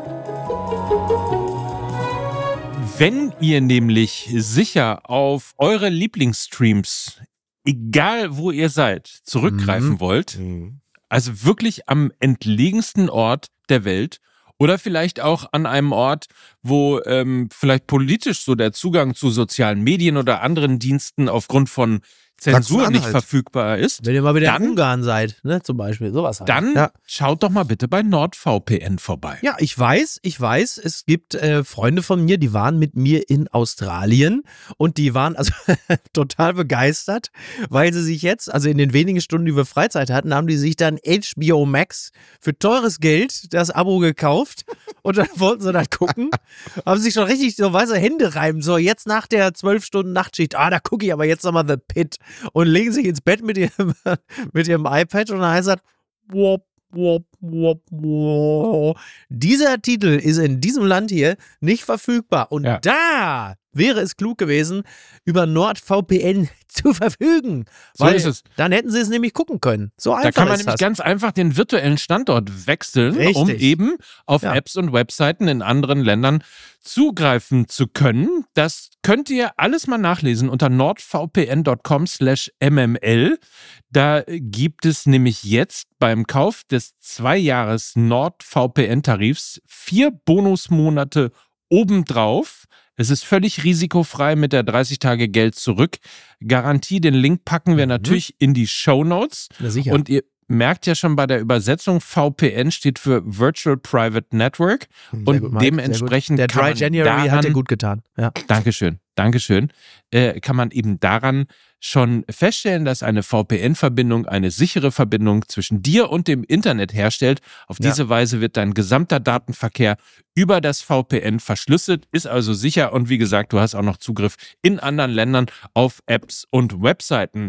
Wenn ihr nämlich sicher auf eure Lieblingsstreams, egal wo ihr seid, zurückgreifen wollt, also wirklich am entlegensten Ort der Welt oder vielleicht auch an einem Ort, wo vielleicht politisch so der Zugang zu sozialen Medien oder anderen Diensten aufgrund von Zensur nicht verfügbar ist. Wenn ihr mal wieder in Ungarn seid, ne, zum Beispiel, sowas halt. Dann schaut doch mal bitte bei NordVPN vorbei. Ja, ich weiß, es gibt Freunde von mir, die waren mit mir in Australien, und die waren also total begeistert, weil sie sich jetzt, also in den wenigen Stunden, die wir Freizeit hatten, haben die sich dann HBO Max für teures Geld das Abo gekauft, und dann wollten sie das gucken, haben sich schon richtig so weiße Hände reiben, so jetzt nach der 12 Stunden Nachtschicht, da gucke ich aber jetzt nochmal The Pit, und legen sich ins Bett mit ihrem iPad, und dann heißt das wop, wop, wop, wop. Dieser Titel ist in diesem Land hier nicht verfügbar, und da wäre es klug gewesen, über NordVPN zu verfügen. Weil so ist es. Dann hätten sie es nämlich gucken können. So einfach da kann man ist nämlich ganz einfach den virtuellen Standort wechseln, um eben auf Apps und Webseiten in anderen Ländern zugreifen zu können. Das könnt ihr alles mal nachlesen unter nordvpn.com/mml. Da gibt es nämlich jetzt beim Kauf des 2-Jahres NordVPN-Tarifs 4 Bonusmonate obendrauf. Es ist völlig risikofrei mit der 30-Tage-Geld-Zurück-Garantie. Den Link packen wir natürlich in die Shownotes. Ja, sicher. Und ihr merkt ja schon bei der Übersetzung, VPN steht für Virtual Private Network. Und gut, Mike, dementsprechend der Dry January hat dir gut getan. Ja. Dankeschön. Kann man eben daran schon feststellen, dass eine VPN-Verbindung eine sichere Verbindung zwischen dir und dem Internet herstellt. Auf diese Weise wird dein gesamter Datenverkehr über das VPN verschlüsselt, ist also sicher, und wie gesagt, du hast auch noch Zugriff in anderen Ländern auf Apps und Webseiten.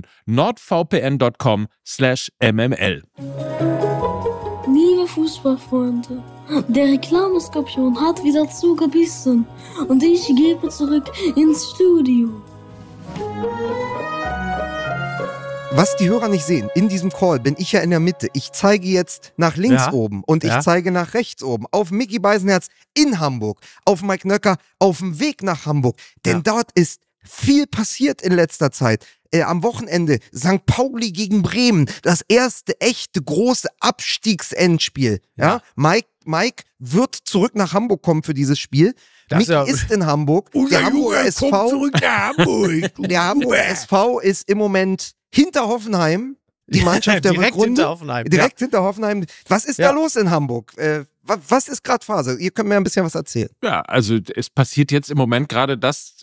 nordvpn.com/mml. Liebe Fußballfreunde, der Reklameskorpion hat wieder zugebissen und ich gebe zurück ins Studio. Was die Hörer nicht sehen, in diesem Call bin ich ja in der Mitte. Ich zeige jetzt nach links oben und ich zeige nach rechts oben. Auf Micky Beisenherz in Hamburg, auf Mike Nöcker auf dem Weg nach Hamburg. Denn dort ist viel passiert in letzter Zeit. Am Wochenende St. Pauli gegen Bremen. Das erste echte große Abstiegsendspiel. Ja? Mike wird zurück nach Hamburg kommen für dieses Spiel. Micky ist in Hamburg. Der Hamburger SV kommt zurück nach Hamburg. Der Hamburger SV ist im Moment hinter Hoffenheim. Die Mannschaft der direkt Rückrunde. Hinter Hoffenheim. Direkt hinter Hoffenheim. Was ist da los in Hamburg? Was ist gerade Phase? Ihr könnt mir ein bisschen was erzählen. Ja, also es passiert jetzt im Moment gerade das,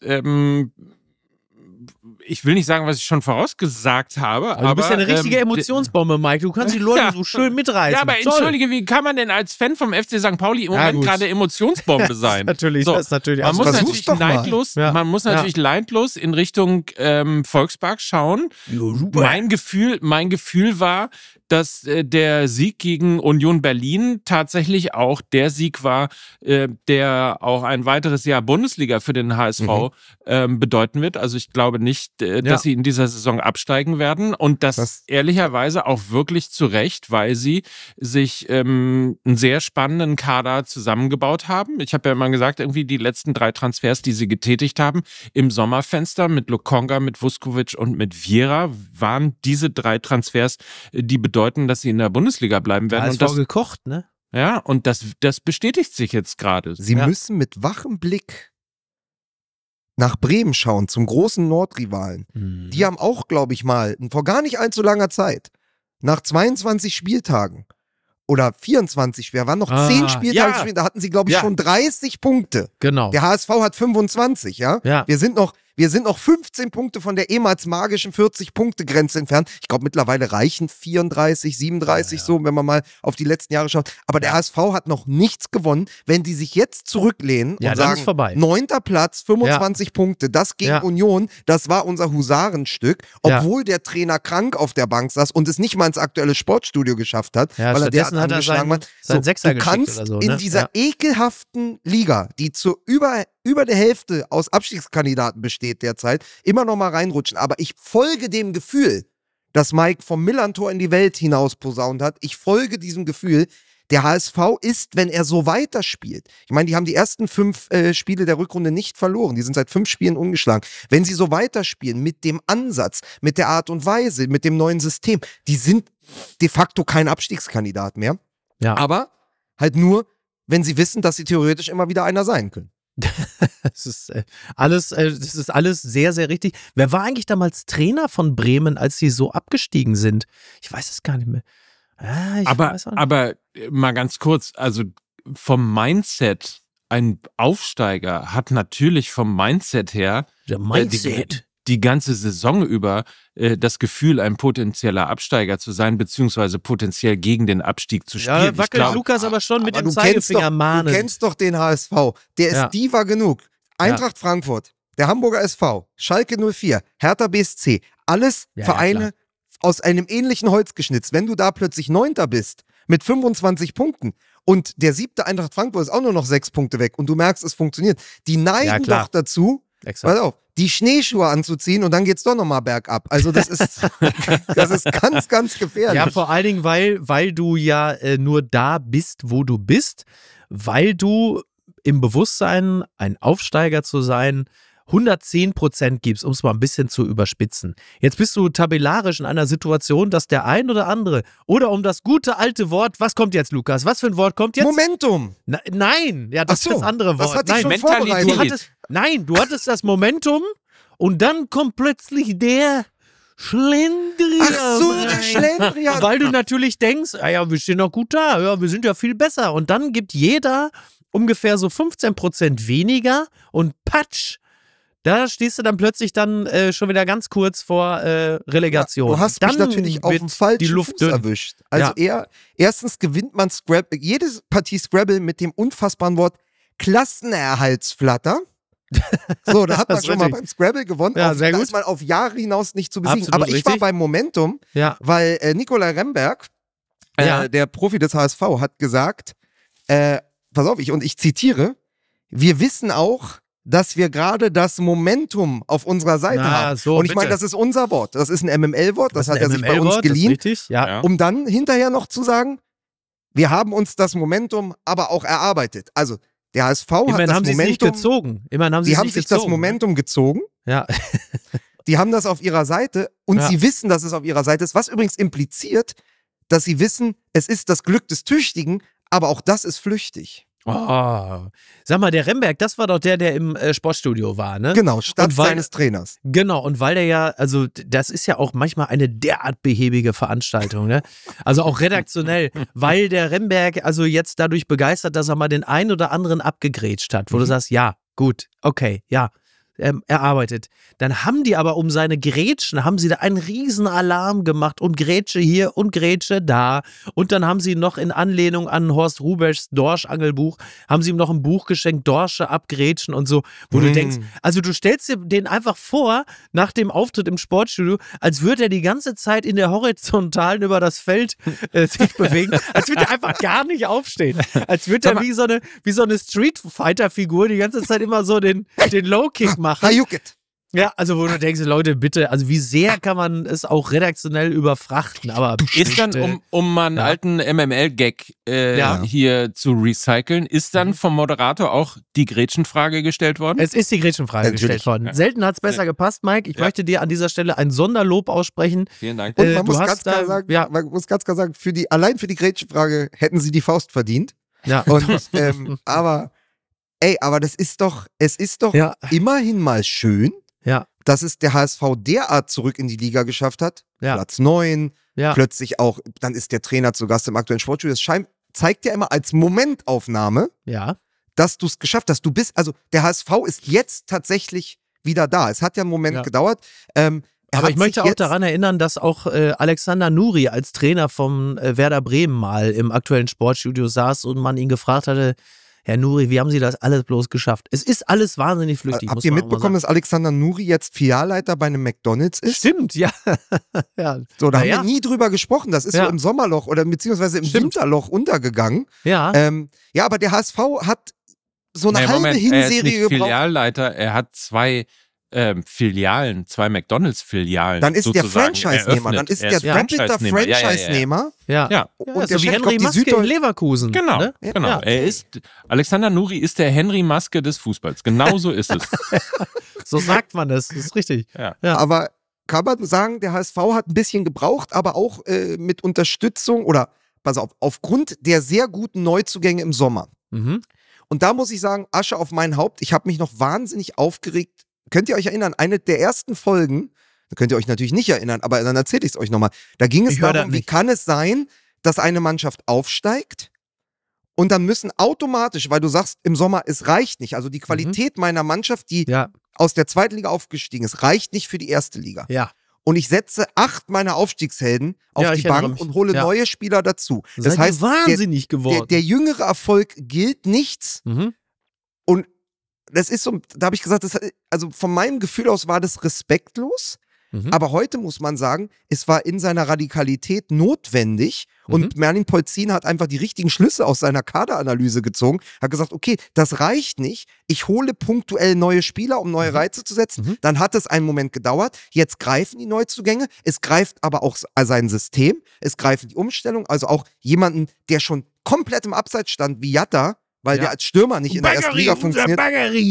ich will nicht sagen, was ich schon vorausgesagt habe, aber... Du bist ja eine richtige Emotionsbombe, Mike. Du kannst die Leute so schön mitreißen. Ja, aber entschuldige, wie kann man denn als Fan vom FC St. Pauli im Moment gerade Emotionsbombe sein? Das ist natürlich man muss natürlich leidlos in Richtung Volkspark schauen. Mein Gefühl war, dass der Sieg gegen Union Berlin tatsächlich auch der Sieg war, der auch ein weiteres Jahr Bundesliga für den HSV bedeuten wird. Also ich glaube nicht, dass sie in dieser Saison absteigen werden und das ehrlicherweise auch wirklich zu Recht, weil sie sich einen sehr spannenden Kader zusammengebaut haben. Ich habe ja immer gesagt, irgendwie die letzten 3 Transfers, die sie getätigt haben, im Sommerfenster mit Lokonga, mit Vuskovic und mit Vieira, waren diese 3 Transfers, die bedeuten, dass sie in der Bundesliga bleiben werden. Und das gekocht, ne? Ja, und das bestätigt sich jetzt gerade. Sie müssen mit wachem Blick nach Bremen schauen, zum großen Nordrivalen. Die haben auch, glaube ich mal, vor gar nicht allzu langer Zeit, nach 22 Spieltagen oder 24, wir waren noch 10 Spieltage, da hatten sie, glaube ich, schon 30 Punkte. Genau. Der HSV hat 25, ja? Wir sind noch 15 Punkte von der ehemals magischen 40-Punkte-Grenze entfernt. Ich glaube, mittlerweile reichen 34, 37 so, wenn man mal auf die letzten Jahre schaut. Aber der HSV hat noch nichts gewonnen. Wenn die sich jetzt zurücklehnen und sagen, 9. Platz, 25 Punkte, das gegen Union, das war unser Husarenstück, obwohl der Trainer krank auf der Bank saß und es nicht mal ins aktuelle Sportstudio geschafft hat, weil er derart angeschlagen war. Sein Sechser du kannst oder so, ne? in dieser ekelhaften Liga, die zu über der Hälfte aus Abstiegskandidaten besteht derzeit, immer noch mal reinrutschen. Aber ich folge dem Gefühl, das Mike vom Millantor in die Welt hinaus posaunt hat. Ich folge diesem Gefühl, der HSV ist, wenn er so weiterspielt. Ich meine, die haben die ersten 5 Spiele der Rückrunde nicht verloren. Die sind seit 5 Spielen ungeschlagen. Wenn sie so weiterspielen, mit dem Ansatz, mit der Art und Weise, mit dem neuen System, die sind de facto kein Abstiegskandidat mehr. Ja. Aber halt nur, wenn sie wissen, dass sie theoretisch immer wieder einer sein können. Das ist alles sehr, sehr richtig. Wer war eigentlich damals Trainer von Bremen, als sie so abgestiegen sind? Ich weiß es gar nicht mehr. Aber mal ganz kurz, also vom Mindset, ein Aufsteiger hat natürlich vom Mindset her die ganze Saison über das Gefühl, ein potenzieller Absteiger zu sein, beziehungsweise potenziell gegen den Abstieg zu spielen. Ja, wackelt Lukas aber schon mit dem Zeigefinger mahnen. Du kennst doch den HSV. Der ist Diva genug. Eintracht Frankfurt, der Hamburger SV, Schalke 04, Hertha BSC, alles Vereine aus einem ähnlichen Holz geschnitzt. Wenn du da plötzlich 9. bist mit 25 Punkten und der 7. Eintracht Frankfurt ist auch nur noch 6 Punkte weg und du merkst, es funktioniert, die neigen doch dazu, pass auf, die Schneeschuhe anzuziehen und dann geht's doch nochmal bergab. Also das ist ganz, ganz gefährlich. Ja, vor allen Dingen, weil du ja nur da bist, wo du bist, weil du im Bewusstsein, ein Aufsteiger zu sein, 110% gibst, um es mal ein bisschen zu überspitzen. Jetzt bist du tabellarisch in einer Situation, dass der ein oder andere, oder um das gute alte Wort, was kommt jetzt, Lukas? Was für ein Wort kommt jetzt? Momentum. Nein, ja, das ist das andere Wort. Das hatte ich schon vorbereitet. Du hattest das Momentum und dann kommt plötzlich der Schlendrian. Ach so, der Schlendrian. Weil du natürlich denkst, wir stehen doch gut da, ja, wir sind ja viel besser. Und dann gibt jeder ungefähr so 15% weniger und patsch, da stehst du dann plötzlich schon wieder ganz kurz vor Relegation. Ja, du hast mich natürlich auf dem falschen Fuß erwischt. Also erstens gewinnt man jede Partie Scrabble mit dem unfassbaren Wort Klassenerhaltsflatter. So, da hat man schon mal beim Scrabble gewonnen. Ja, sehr gut. Da ist man auf Jahre hinaus nicht zu besiegen. Absolut aber ich war beim Momentum, weil Nikolai Remberg, der Profi des HSV, hat gesagt, pass auf, ich zitiere, wir wissen auch, dass wir gerade das Momentum auf unserer Seite haben. So, und ich meine, das ist unser Wort. Das ist ein MML-Wort. Das hat er sich bei uns geliehen. Richtig? Ja. Um dann hinterher noch zu sagen, wir haben uns das Momentum aber auch erarbeitet. Also der HSV hat das haben sie Momentum sich gezogen. Immerhin haben sie haben sich das Momentum gezogen. Ja. Die haben das auf ihrer Seite und sie wissen, dass es auf ihrer Seite ist, was übrigens impliziert, dass sie wissen, es ist das Glück des Tüchtigen, aber auch das ist flüchtig. Oh. Sag mal, der Remberg, das war doch der im Sportstudio war, ne? Genau, statt seines Trainers. Genau, und weil der ja, also das ist ja auch manchmal eine derart behäbige Veranstaltung, ne? Also auch redaktionell, weil der Remberg also jetzt dadurch begeistert, dass er mal den einen oder anderen abgegrätscht hat, wo du sagst, ja, gut, okay, ja. Erarbeitet. Dann haben die aber um seine Grätschen, haben sie da einen riesen Alarm gemacht und Grätsche hier und Grätsche da und dann haben sie noch in Anlehnung an Horst Rubeschs Dorsch-Angelbuch, haben sie ihm noch ein Buch geschenkt, Dorsche abgrätschen und so, wo du denkst, also du stellst dir den einfach vor, nach dem Auftritt im Sportstudio, als würde er die ganze Zeit in der Horizontalen über das Feld sich bewegen, als würde er einfach gar nicht aufstehen, als würde er wie so eine Street-Fighter-Figur die ganze Zeit immer so den Low-Kick machen. Ja, also wo du denkst, Leute, bitte, also wie sehr kann man es auch redaktionell überfrachten, aber ist dann, um mal einen alten MML-Gag hier zu recyceln, ist dann vom Moderator auch die Gretchenfrage gestellt worden? Es ist die Gretchenfrage gestellt worden. Ja. Selten hat es besser gepasst, Mike. Ich möchte dir an dieser Stelle ein Sonderlob aussprechen. Vielen Dank. Und man muss ganz klar sagen, allein für die Gretchenfrage hätten sie die Faust verdient. Ja. Und, aber das ist doch, immerhin mal schön, dass es der HSV derart zurück in die Liga geschafft hat. Ja. Platz 9, plötzlich auch, dann ist der Trainer zu Gast im aktuellen Sportstudio. Das zeigt ja immer als Momentaufnahme, dass du es geschafft hast. Also der HSV ist jetzt tatsächlich wieder da. Es hat ja einen Moment gedauert. Aber ich möchte auch daran erinnern, dass auch Alexander Nuri als Trainer vom Werder Bremen mal im aktuellen Sportstudio saß und man ihn gefragt hatte, Herr Nuri, wie haben Sie das alles bloß geschafft? Es ist alles wahnsinnig flüchtig. Habt ihr mitbekommen, dass Alexander Nuri jetzt Filialleiter bei einem McDonald's ist? Stimmt, ja. So, da haben wir nie drüber gesprochen. Das ist so im Sommerloch oder beziehungsweise im Winterloch untergegangen. Ja. Aber der HSV hat so eine halbe Hinserie er ist nicht gebraucht. Filialleiter, er hat zwei Filialen, 2 McDonalds-Filialen. Dann ist der Franchise-Nehmer, dann ist der Rapid Franchise-Nehmer. Ja. Und so wie Henry Maske in Leverkusen. Genau, ne? genau. Alexander Nuri ist der Henry Maske des Fußballs. Genau so ist es. So sagt man das ist richtig. Ja. Aber kann man sagen, der HSV hat ein bisschen gebraucht, aber auch mit Unterstützung oder, pass auf, aufgrund der sehr guten Neuzugänge im Sommer. Mhm. Und da muss ich sagen, Asche auf mein Haupt, ich habe mich noch wahnsinnig aufgeregt. Könnt ihr euch erinnern, eine der ersten Folgen, da könnt ihr euch natürlich nicht erinnern, aber dann erzähle ich es euch nochmal. Da ging es darum, wie kann es sein, dass eine Mannschaft aufsteigt und dann müssen automatisch, weil du sagst im Sommer, es reicht nicht, also die Qualität meiner Mannschaft, die aus der zweiten Liga aufgestiegen ist, reicht nicht für die erste Liga. Ja. Und ich setze 8 meiner Aufstiegshelden auf die Bank und hole neue Spieler dazu. Das heißt, wahnsinnig geworden. Der jüngere Erfolg gilt nichts. Und das ist so, da habe ich gesagt, also von meinem Gefühl aus war das respektlos, aber heute muss man sagen, es war in seiner Radikalität notwendig und Merlin Polzin hat einfach die richtigen Schlüsse aus seiner Kaderanalyse gezogen, hat gesagt, okay, das reicht nicht, ich hole punktuell neue Spieler, um neue Reize zu setzen, dann hat es einen Moment gedauert, jetzt greifen die Neuzugänge, es greift aber auch sein System, es greifen die Umstellung, also auch jemanden, der schon komplett im Abseits stand, wie Jatta, weil der als Stürmer nicht in der ersten Liga funktioniert,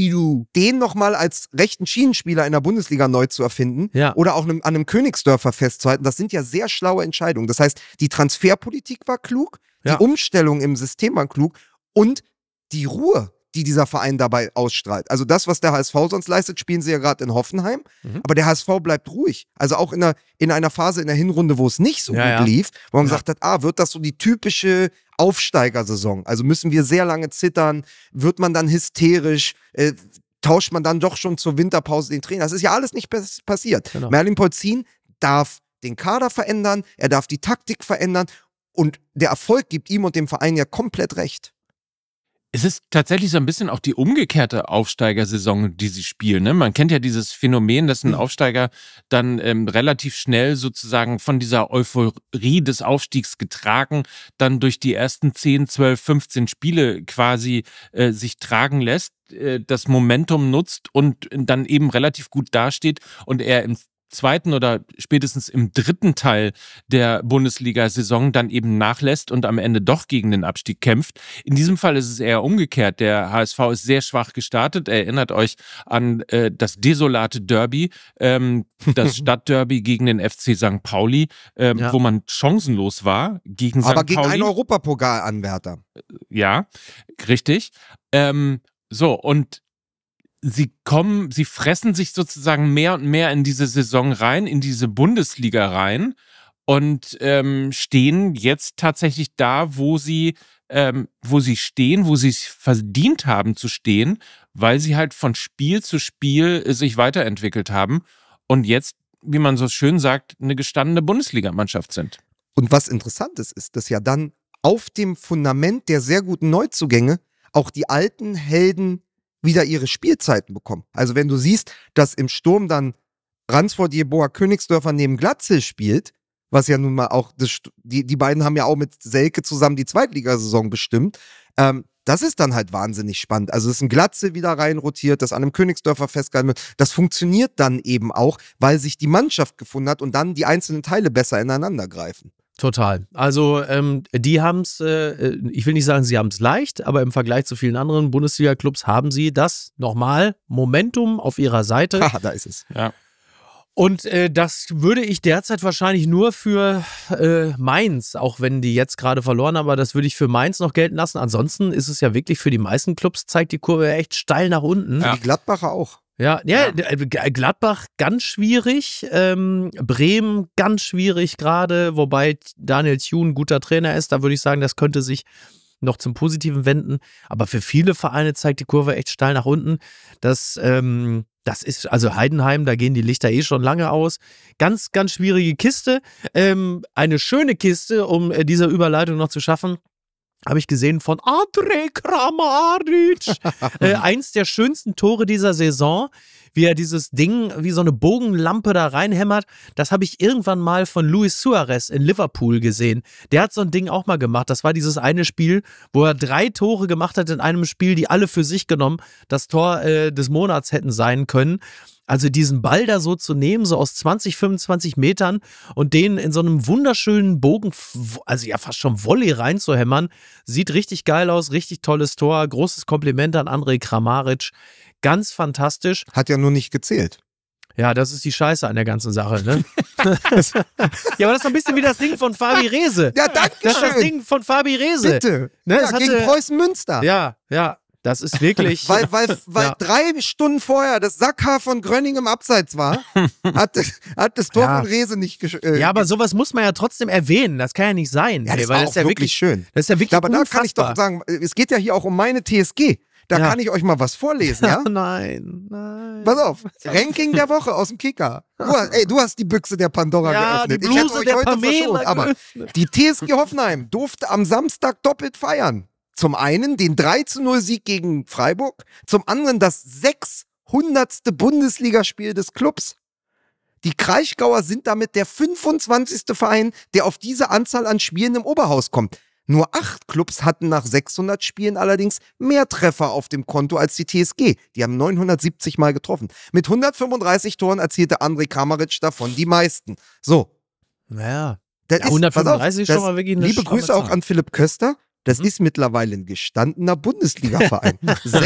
den nochmal als rechten Schienenspieler in der Bundesliga neu zu erfinden oder auch an einem Königsdörfer festzuhalten, das sind ja sehr schlaue Entscheidungen. Das heißt, die Transferpolitik war klug, die Umstellung im System war klug und die Ruhe, die dieser Verein dabei ausstrahlt. Also das, was der HSV sonst leistet, spielen sie ja gerade in Hoffenheim, aber der HSV bleibt ruhig. Also auch in einer Phase in der Hinrunde, wo es nicht so gut lief, wo man gesagt hat, wird das so die typische Aufsteigersaison? Also müssen wir sehr lange zittern, wird man dann hysterisch, tauscht man dann doch schon zur Winterpause den Trainer? Das ist ja alles nicht passiert. Genau. Merlin Polzin darf den Kader verändern, er darf die Taktik verändern und der Erfolg gibt ihm und dem Verein ja komplett recht. Es ist tatsächlich so ein bisschen auch die umgekehrte Aufsteigersaison, die sie spielen. Ne? Man kennt ja dieses Phänomen, dass ein Aufsteiger dann relativ schnell sozusagen von dieser Euphorie des Aufstiegs getragen, dann durch die ersten 10, 12, 15 Spiele quasi sich tragen lässt. das Momentum nutzt und dann eben relativ gut dasteht und er im zweiten oder spätestens im dritten Teil der Bundesliga-Saison dann eben nachlässt und am Ende doch gegen den Abstieg kämpft. In diesem Fall ist es eher umgekehrt. Der HSV ist sehr schwach gestartet. Erinnert euch an das desolate Derby, das Stadtderby gegen den FC St. Pauli, wo man chancenlos war gegen St. Pauli. Aber gegen einen Europapokalanwärter. Ja, richtig. Und sie fressen sich sozusagen mehr und mehr in diese Saison rein, in diese Bundesliga rein und stehen jetzt tatsächlich da, wo sie stehen, wo sie es verdient haben zu stehen, weil sie halt von Spiel zu Spiel sich weiterentwickelt haben und jetzt, wie man so schön sagt, eine gestandene Bundesligamannschaft sind. Und was interessant ist, dass ja dann auf dem Fundament der sehr guten Neuzugänge auch die alten Helden wieder ihre Spielzeiten bekommen. Also wenn du siehst, dass im Sturm dann Ransford Jeboa Königsdörfer neben Glatzel spielt, was ja nun mal auch, die beiden haben ja auch mit Selke zusammen die Zweitligasaison bestimmt, das ist dann halt wahnsinnig spannend. Also dass ein Glatzel wieder reinrotiert, das an einem Königsdörfer festgehalten wird, das funktioniert dann eben auch, weil sich die Mannschaft gefunden hat und dann die einzelnen Teile besser ineinander greifen. Total. Also die haben es, ich will nicht sagen, sie haben es leicht, aber im Vergleich zu vielen anderen Bundesliga-Clubs haben sie das, nochmal, Momentum auf ihrer Seite. Ah, da ist es. Ja. Und das würde ich derzeit wahrscheinlich nur für Mainz, auch wenn die jetzt gerade verloren haben, aber das würde ich für Mainz noch gelten lassen. Ansonsten ist es ja wirklich für die meisten Clubs, zeigt die Kurve echt steil nach unten. Ja. Die Gladbacher auch. Ja, Gladbach ganz schwierig, Bremen ganz schwierig gerade, wobei Daniel Thune ein guter Trainer ist, da würde ich sagen, das könnte sich noch zum Positiven wenden, aber für viele Vereine zeigt die Kurve echt steil nach unten. Das ist, also Heidenheim, da gehen die Lichter schon lange aus. Ganz, ganz schwierige Kiste. Eine schöne Kiste, um diese Überleitung noch zu schaffen, habe ich gesehen von Andrej Kramaric. Eins der schönsten Tore dieser Saison, wie er dieses Ding wie so eine Bogenlampe da reinhämmert. Das habe ich irgendwann mal von Luis Suarez in Liverpool gesehen. Der hat so ein Ding auch mal gemacht. Das war dieses eine Spiel, wo er 3 Tore gemacht hat in einem Spiel, die alle für sich genommen das Tor des Monats hätten sein können. Also diesen Ball da so zu nehmen, so aus 20, 25 Metern und den in so einem wunderschönen Bogen, also ja fast schon Volley reinzuhämmern, sieht richtig geil aus, richtig tolles Tor, großes Kompliment an Andrej Kramaric, ganz fantastisch. Hat ja nur nicht gezählt. Ja, das ist die Scheiße an der ganzen Sache, ne? Ja, aber das ist so ein bisschen wie das Ding von Fabi Rehse. Ja, danke schön. Das ist das Ding von Fabi Rehse. Bitte. Ne, ja, gegen Preußen Münster. Ja. Das ist wirklich. Weil 3 Stunden vorher das Sackhaar von Grönning im Abseits war, hat das Tor von Rehse nicht ja, aber sowas muss man ja trotzdem erwähnen. Das kann ja nicht sein. Ja, das war auch wirklich schön. Das ist ja wirklich aber unfassbar. Da kann ich doch sagen, es geht ja hier auch um meine TSG. Da kann ich euch mal was vorlesen, ja? Nein. Pass auf, Ranking der Woche aus dem Kicker. Du hast die Büchse der Pandora geöffnet. Die Bluse ich hätte euch der heute Pamela verschont, aber die TSG Hoffenheim durfte am Samstag doppelt feiern. Zum einen den 3-0-Sieg gegen Freiburg, zum anderen das 600. Bundesligaspiel des Clubs. Die Kraichgauer sind damit der 25. Verein, der auf diese Anzahl an Spielen im Oberhaus kommt. Nur 8 Clubs hatten nach 600 Spielen allerdings mehr Treffer auf dem Konto als die TSG. Die haben 970 Mal getroffen. Mit 135 Toren erzielte Andrej Kramaric davon die meisten. So. Naja. 135 ist schon mal wirklich eine liebe Grüße auch an Philipp Köster. Das ist mittlerweile ein gestandener Bundesliga-Verein.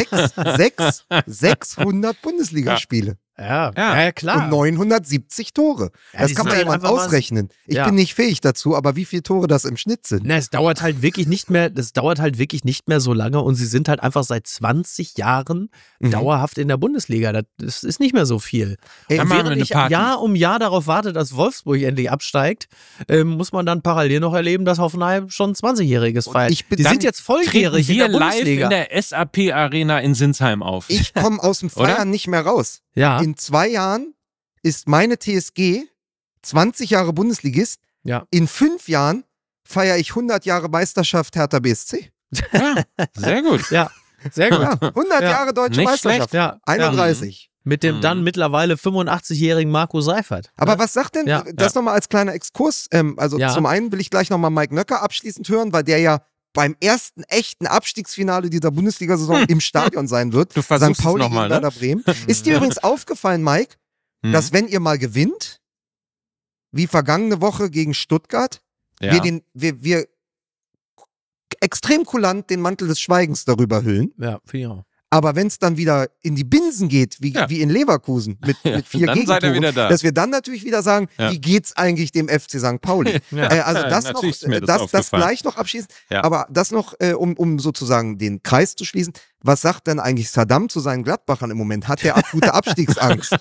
600 Bundesligaspiele. Ja, klar. Und 970 Tore. Ja, das kann man ja mal ausrechnen. Ich bin nicht fähig dazu, aber wie viele Tore das im Schnitt sind. Es dauert halt wirklich nicht mehr so lange und sie sind halt einfach seit 20 Jahren dauerhaft in der Bundesliga. Das ist nicht mehr so viel. Und während ich Jahr um Jahr darauf warte, dass Wolfsburg endlich absteigt, muss man dann parallel noch erleben, dass Hoffenheim schon 20-Jähriges feiert. Die sind jetzt volljährig in der Bundesliga. Live in der SAP-Arena in Sinsheim auf. Ich komme aus dem Feiern nicht mehr raus. Ja. In 2 Jahren ist meine TSG 20 Jahre Bundesligist. Ja. In 5 Jahren feiere ich 100 Jahre Meisterschaft Hertha BSC. Ja, sehr gut. Ja, sehr gut. Ja, 100 Jahre deutsche Nicht Meisterschaft. schlecht. Ja. 31. Mit dem dann mittlerweile 85-jährigen Marco Seifert. Aber was sagt denn, das nochmal als kleiner Exkurs, zum einen will ich gleich nochmal Mike Nöcker abschließend hören, weil der ja beim ersten echten Abstiegsfinale dieser Bundesliga-Saison im Stadion sein wird. Du versuchst St. Pauli es noch mal, gegen Werder Bremen. Ist dir übrigens aufgefallen, Mike, dass wenn ihr mal gewinnt, wie vergangene Woche gegen Stuttgart, wir extrem kulant den Mantel des Schweigens darüber hüllen. Ja, finde ich auch. Aber wenn es dann wieder in die Binsen geht, wie in Leverkusen mit 4 dann seid ihr wieder da. dass wir dann natürlich wieder sagen, wie geht's eigentlich dem FC St. Pauli? Also das gleich noch abschließend, aber das noch, um sozusagen den Kreis zu schließen, was sagt denn eigentlich Saddam zu seinen Gladbachern im Moment? Hat der akute Abstiegsangst?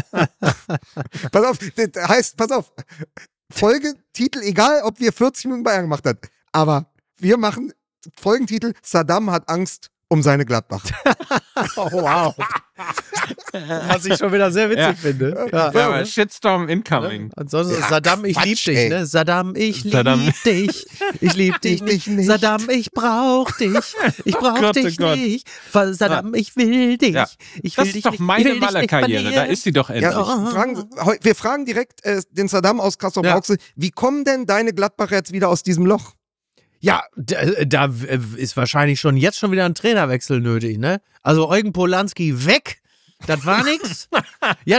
Pass auf, Folgetitel, egal ob wir 40 Minuten Bayern gemacht haben, aber wir machen Folgentitel, Saddam hat Angst um seine Gladbach. Oh, wow. Was ich schon wieder sehr witzig finde. Ja, aber Shitstorm incoming. Ansonsten, Saddam, ich lieb dich, ne? Saddam, ich lieb dich. Ich lieb dich nicht. Saddam, ich brauch dich. Ich brauch dich nicht. Saddam, ich will dich. Ja. Ich will das dich ist doch nicht. meine Malerkarriere. Da ist sie doch endlich. Wir fragen direkt den Saddam aus Kassel-Brauxel, wie kommen denn deine Gladbacher jetzt wieder aus diesem Loch? Ja, da ist wahrscheinlich jetzt schon wieder ein Trainerwechsel nötig, ne? Also Eugen Polanski weg, das war nix. Ja,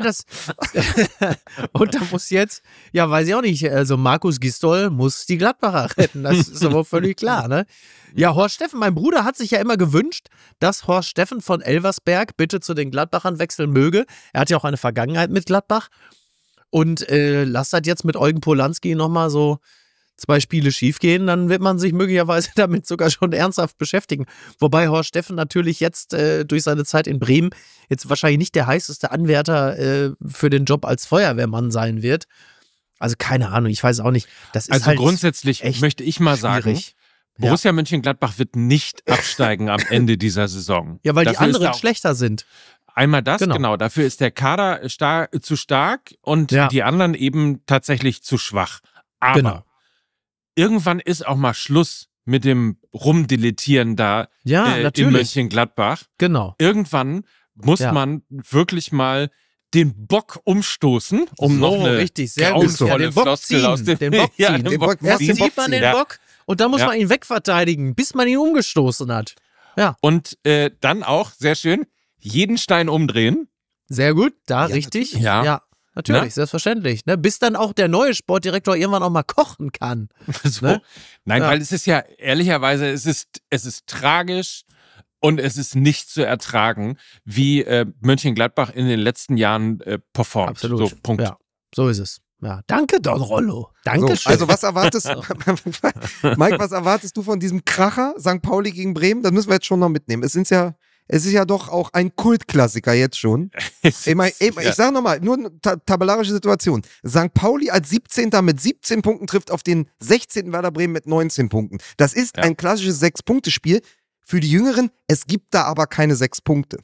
und da muss jetzt, ja, weiß ich auch nicht, also Markus Gisdol muss die Gladbacher retten, das ist aber völlig klar, ne? Ja, Horst Steffen, mein Bruder hat sich ja immer gewünscht, dass Horst Steffen von Elversberg bitte zu den Gladbachern wechseln möge. Er hat ja auch eine Vergangenheit mit Gladbach und lasst das jetzt mit Eugen Polanski nochmal so 2 Spiele schiefgehen, dann wird man sich möglicherweise damit sogar schon ernsthaft beschäftigen. Wobei Horst Steffen natürlich jetzt durch seine Zeit in Bremen jetzt wahrscheinlich nicht der heißeste Anwärter für den Job als Feuerwehrmann sein wird. Also keine Ahnung, ich weiß auch nicht. Das ist also halt grundsätzlich möchte ich mal sagen, Borussia Mönchengladbach wird nicht absteigen am Ende dieser Saison. Ja, weil die anderen schlechter sind. Einmal das, genau. Dafür ist der Kader zu stark und die anderen eben tatsächlich zu schwach. Aber irgendwann ist auch mal Schluss mit dem Rumdilettieren da in Mönchengladbach. Genau. Irgendwann muss man wirklich mal den Bock umstoßen, um noch eine richtig, sehr gut. Den Bock ziehen. Den Bock ziehen. Erst zieht man den Bock und dann muss man ihn wegverteidigen, bis man ihn umgestoßen hat. Ja. Und dann auch, sehr schön, jeden Stein umdrehen. Sehr gut, richtig. Ja. Natürlich, selbstverständlich. Ne? Bis dann auch der neue Sportdirektor irgendwann auch mal kochen kann. So. Ne? Nein, weil es ist ja, ehrlicherweise, es ist tragisch und es ist nicht zu ertragen, wie Mönchengladbach in den letzten Jahren performt. Absolut. So, Punkt. Ja, so ist es. Ja, danke, Don Rollo. Danke schön. Also was erwartest Mike, was erwartest du von diesem Kracher St. Pauli gegen Bremen? Das müssen wir jetzt schon noch mitnehmen. Es ist ja doch auch ein Kultklassiker jetzt schon. Ich sage nochmal, nur eine tabellarische Situation. St. Pauli als 17. mit 17 Punkten trifft auf den 16. Werder Bremen mit 19 Punkten. Das ist ein klassisches 6-Punkte-Spiel. Für die Jüngeren, es gibt da aber keine 6 Punkte.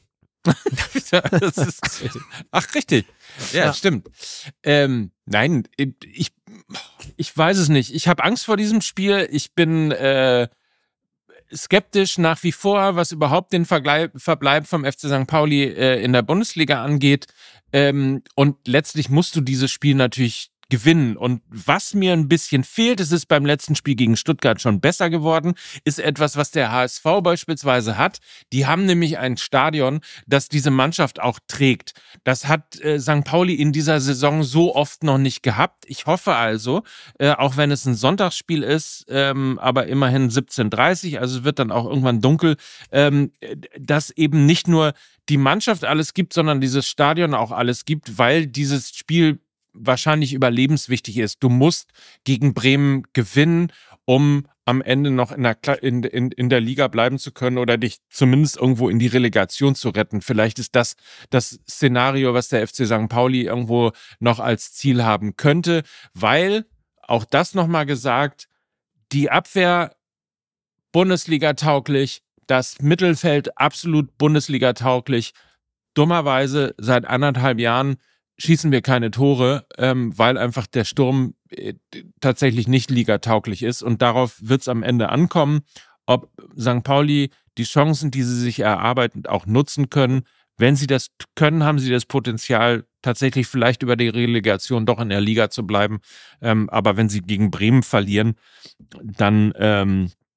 Ach, richtig. Ja, stimmt. Nein, ich weiß es nicht. Ich habe Angst vor diesem Spiel. Ich bin skeptisch nach wie vor, was überhaupt den Verbleib vom FC St. Pauli in der Bundesliga angeht. Und letztlich musst du dieses Spiel natürlich gewinnen. Und was mir ein bisschen fehlt, es ist beim letzten Spiel gegen Stuttgart schon besser geworden, ist etwas, was der HSV beispielsweise hat. Die haben nämlich ein Stadion, das diese Mannschaft auch trägt. Das hat St. Pauli in dieser Saison so oft noch nicht gehabt. Ich hoffe also, auch wenn es ein Sonntagsspiel ist, aber immerhin 17:30, also es wird dann auch irgendwann dunkel, dass eben nicht nur die Mannschaft alles gibt, sondern dieses Stadion auch alles gibt, weil dieses Spiel wahrscheinlich überlebenswichtig ist. Du musst gegen Bremen gewinnen, um am Ende noch in der Liga bleiben zu können oder dich zumindest irgendwo in die Relegation zu retten. Vielleicht ist das Szenario, was der FC St. Pauli irgendwo noch als Ziel haben könnte, weil, auch das nochmal gesagt, die Abwehr Bundesliga-tauglich, das Mittelfeld absolut Bundesliga-tauglich. Dummerweise seit 1,5 Jahren schießen wir keine Tore, weil einfach der Sturm tatsächlich nicht ligatauglich ist. Und darauf wird es am Ende ankommen, ob St. Pauli die Chancen, die sie sich erarbeiten, auch nutzen können. Wenn sie das können, haben sie das Potenzial, tatsächlich vielleicht über die Relegation doch in der Liga zu bleiben. Aber wenn sie gegen Bremen verlieren, dann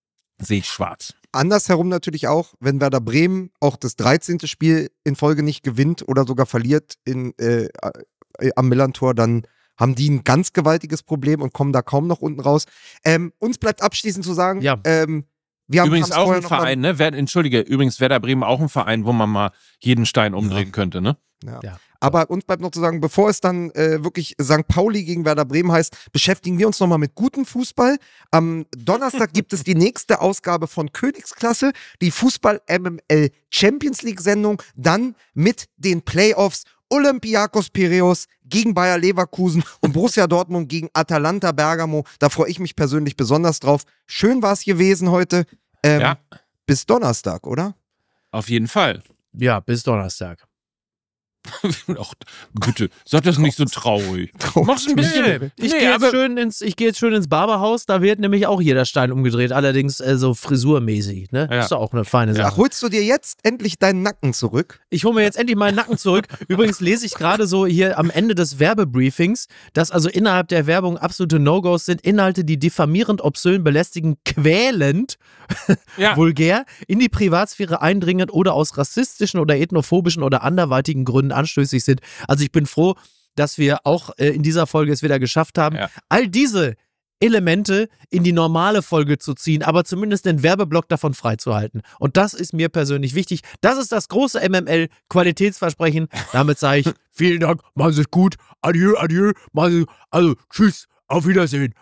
sehe ich schwarz. Andersherum natürlich auch, wenn Werder Bremen auch das 13. Spiel in Folge nicht gewinnt oder sogar verliert am Millerntor, dann haben die ein ganz gewaltiges Problem und kommen da kaum noch unten raus. Uns bleibt abschließend zu sagen, wir haben übrigens auch ein Verein, ne? Übrigens Werder Bremen auch ein Verein, wo man mal jeden Stein umdrehen könnte, ne? Ja. Aber uns bleibt noch zu sagen, bevor es dann wirklich St. Pauli gegen Werder Bremen heißt, beschäftigen wir uns nochmal mit gutem Fußball. Am Donnerstag gibt es die nächste Ausgabe von Königsklasse, die Fußball-MML Champions League-Sendung, dann mit den Playoffs Olympiakos Piräus gegen Bayer Leverkusen und Borussia Dortmund gegen Atalanta Bergamo. Da freue ich mich persönlich besonders drauf. Schön war es gewesen heute. Bis Donnerstag, oder? Auf jeden Fall. Ja, bis Donnerstag. Ach, bitte, sag das nicht so traurig. Mach's ein bisschen. Ich gehe jetzt schön ins Barberhaus, da wird nämlich auch jeder Stein umgedreht, allerdings so frisurmäßig, ne? Ja. Ist doch auch eine feine Sache. Ach, holst du dir jetzt endlich deinen Nacken zurück? Ich hole mir jetzt endlich meinen Nacken zurück. Übrigens lese ich gerade so hier am Ende des Werbebriefings, dass also innerhalb der Werbung absolute No-Gos sind, Inhalte, die diffamierend, obszön, belästigend, quälend, vulgär, in die Privatsphäre eindringend oder aus rassistischen oder ethnophobischen oder anderweitigen Gründen anstößig sind. Also ich bin froh, dass wir auch in dieser Folge es wieder geschafft haben, all diese Elemente in die normale Folge zu ziehen, aber zumindest den Werbeblock davon freizuhalten. Und das ist mir persönlich wichtig. Das ist das große MML-Qualitätsversprechen. Damit sage ich vielen Dank, machen Sie es gut, adieu, adieu, also tschüss, auf Wiedersehen.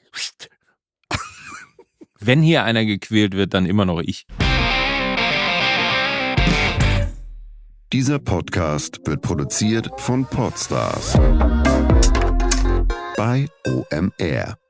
Wenn hier einer gequält wird, dann immer noch ich. Dieser Podcast wird produziert von Podstars bei OMR.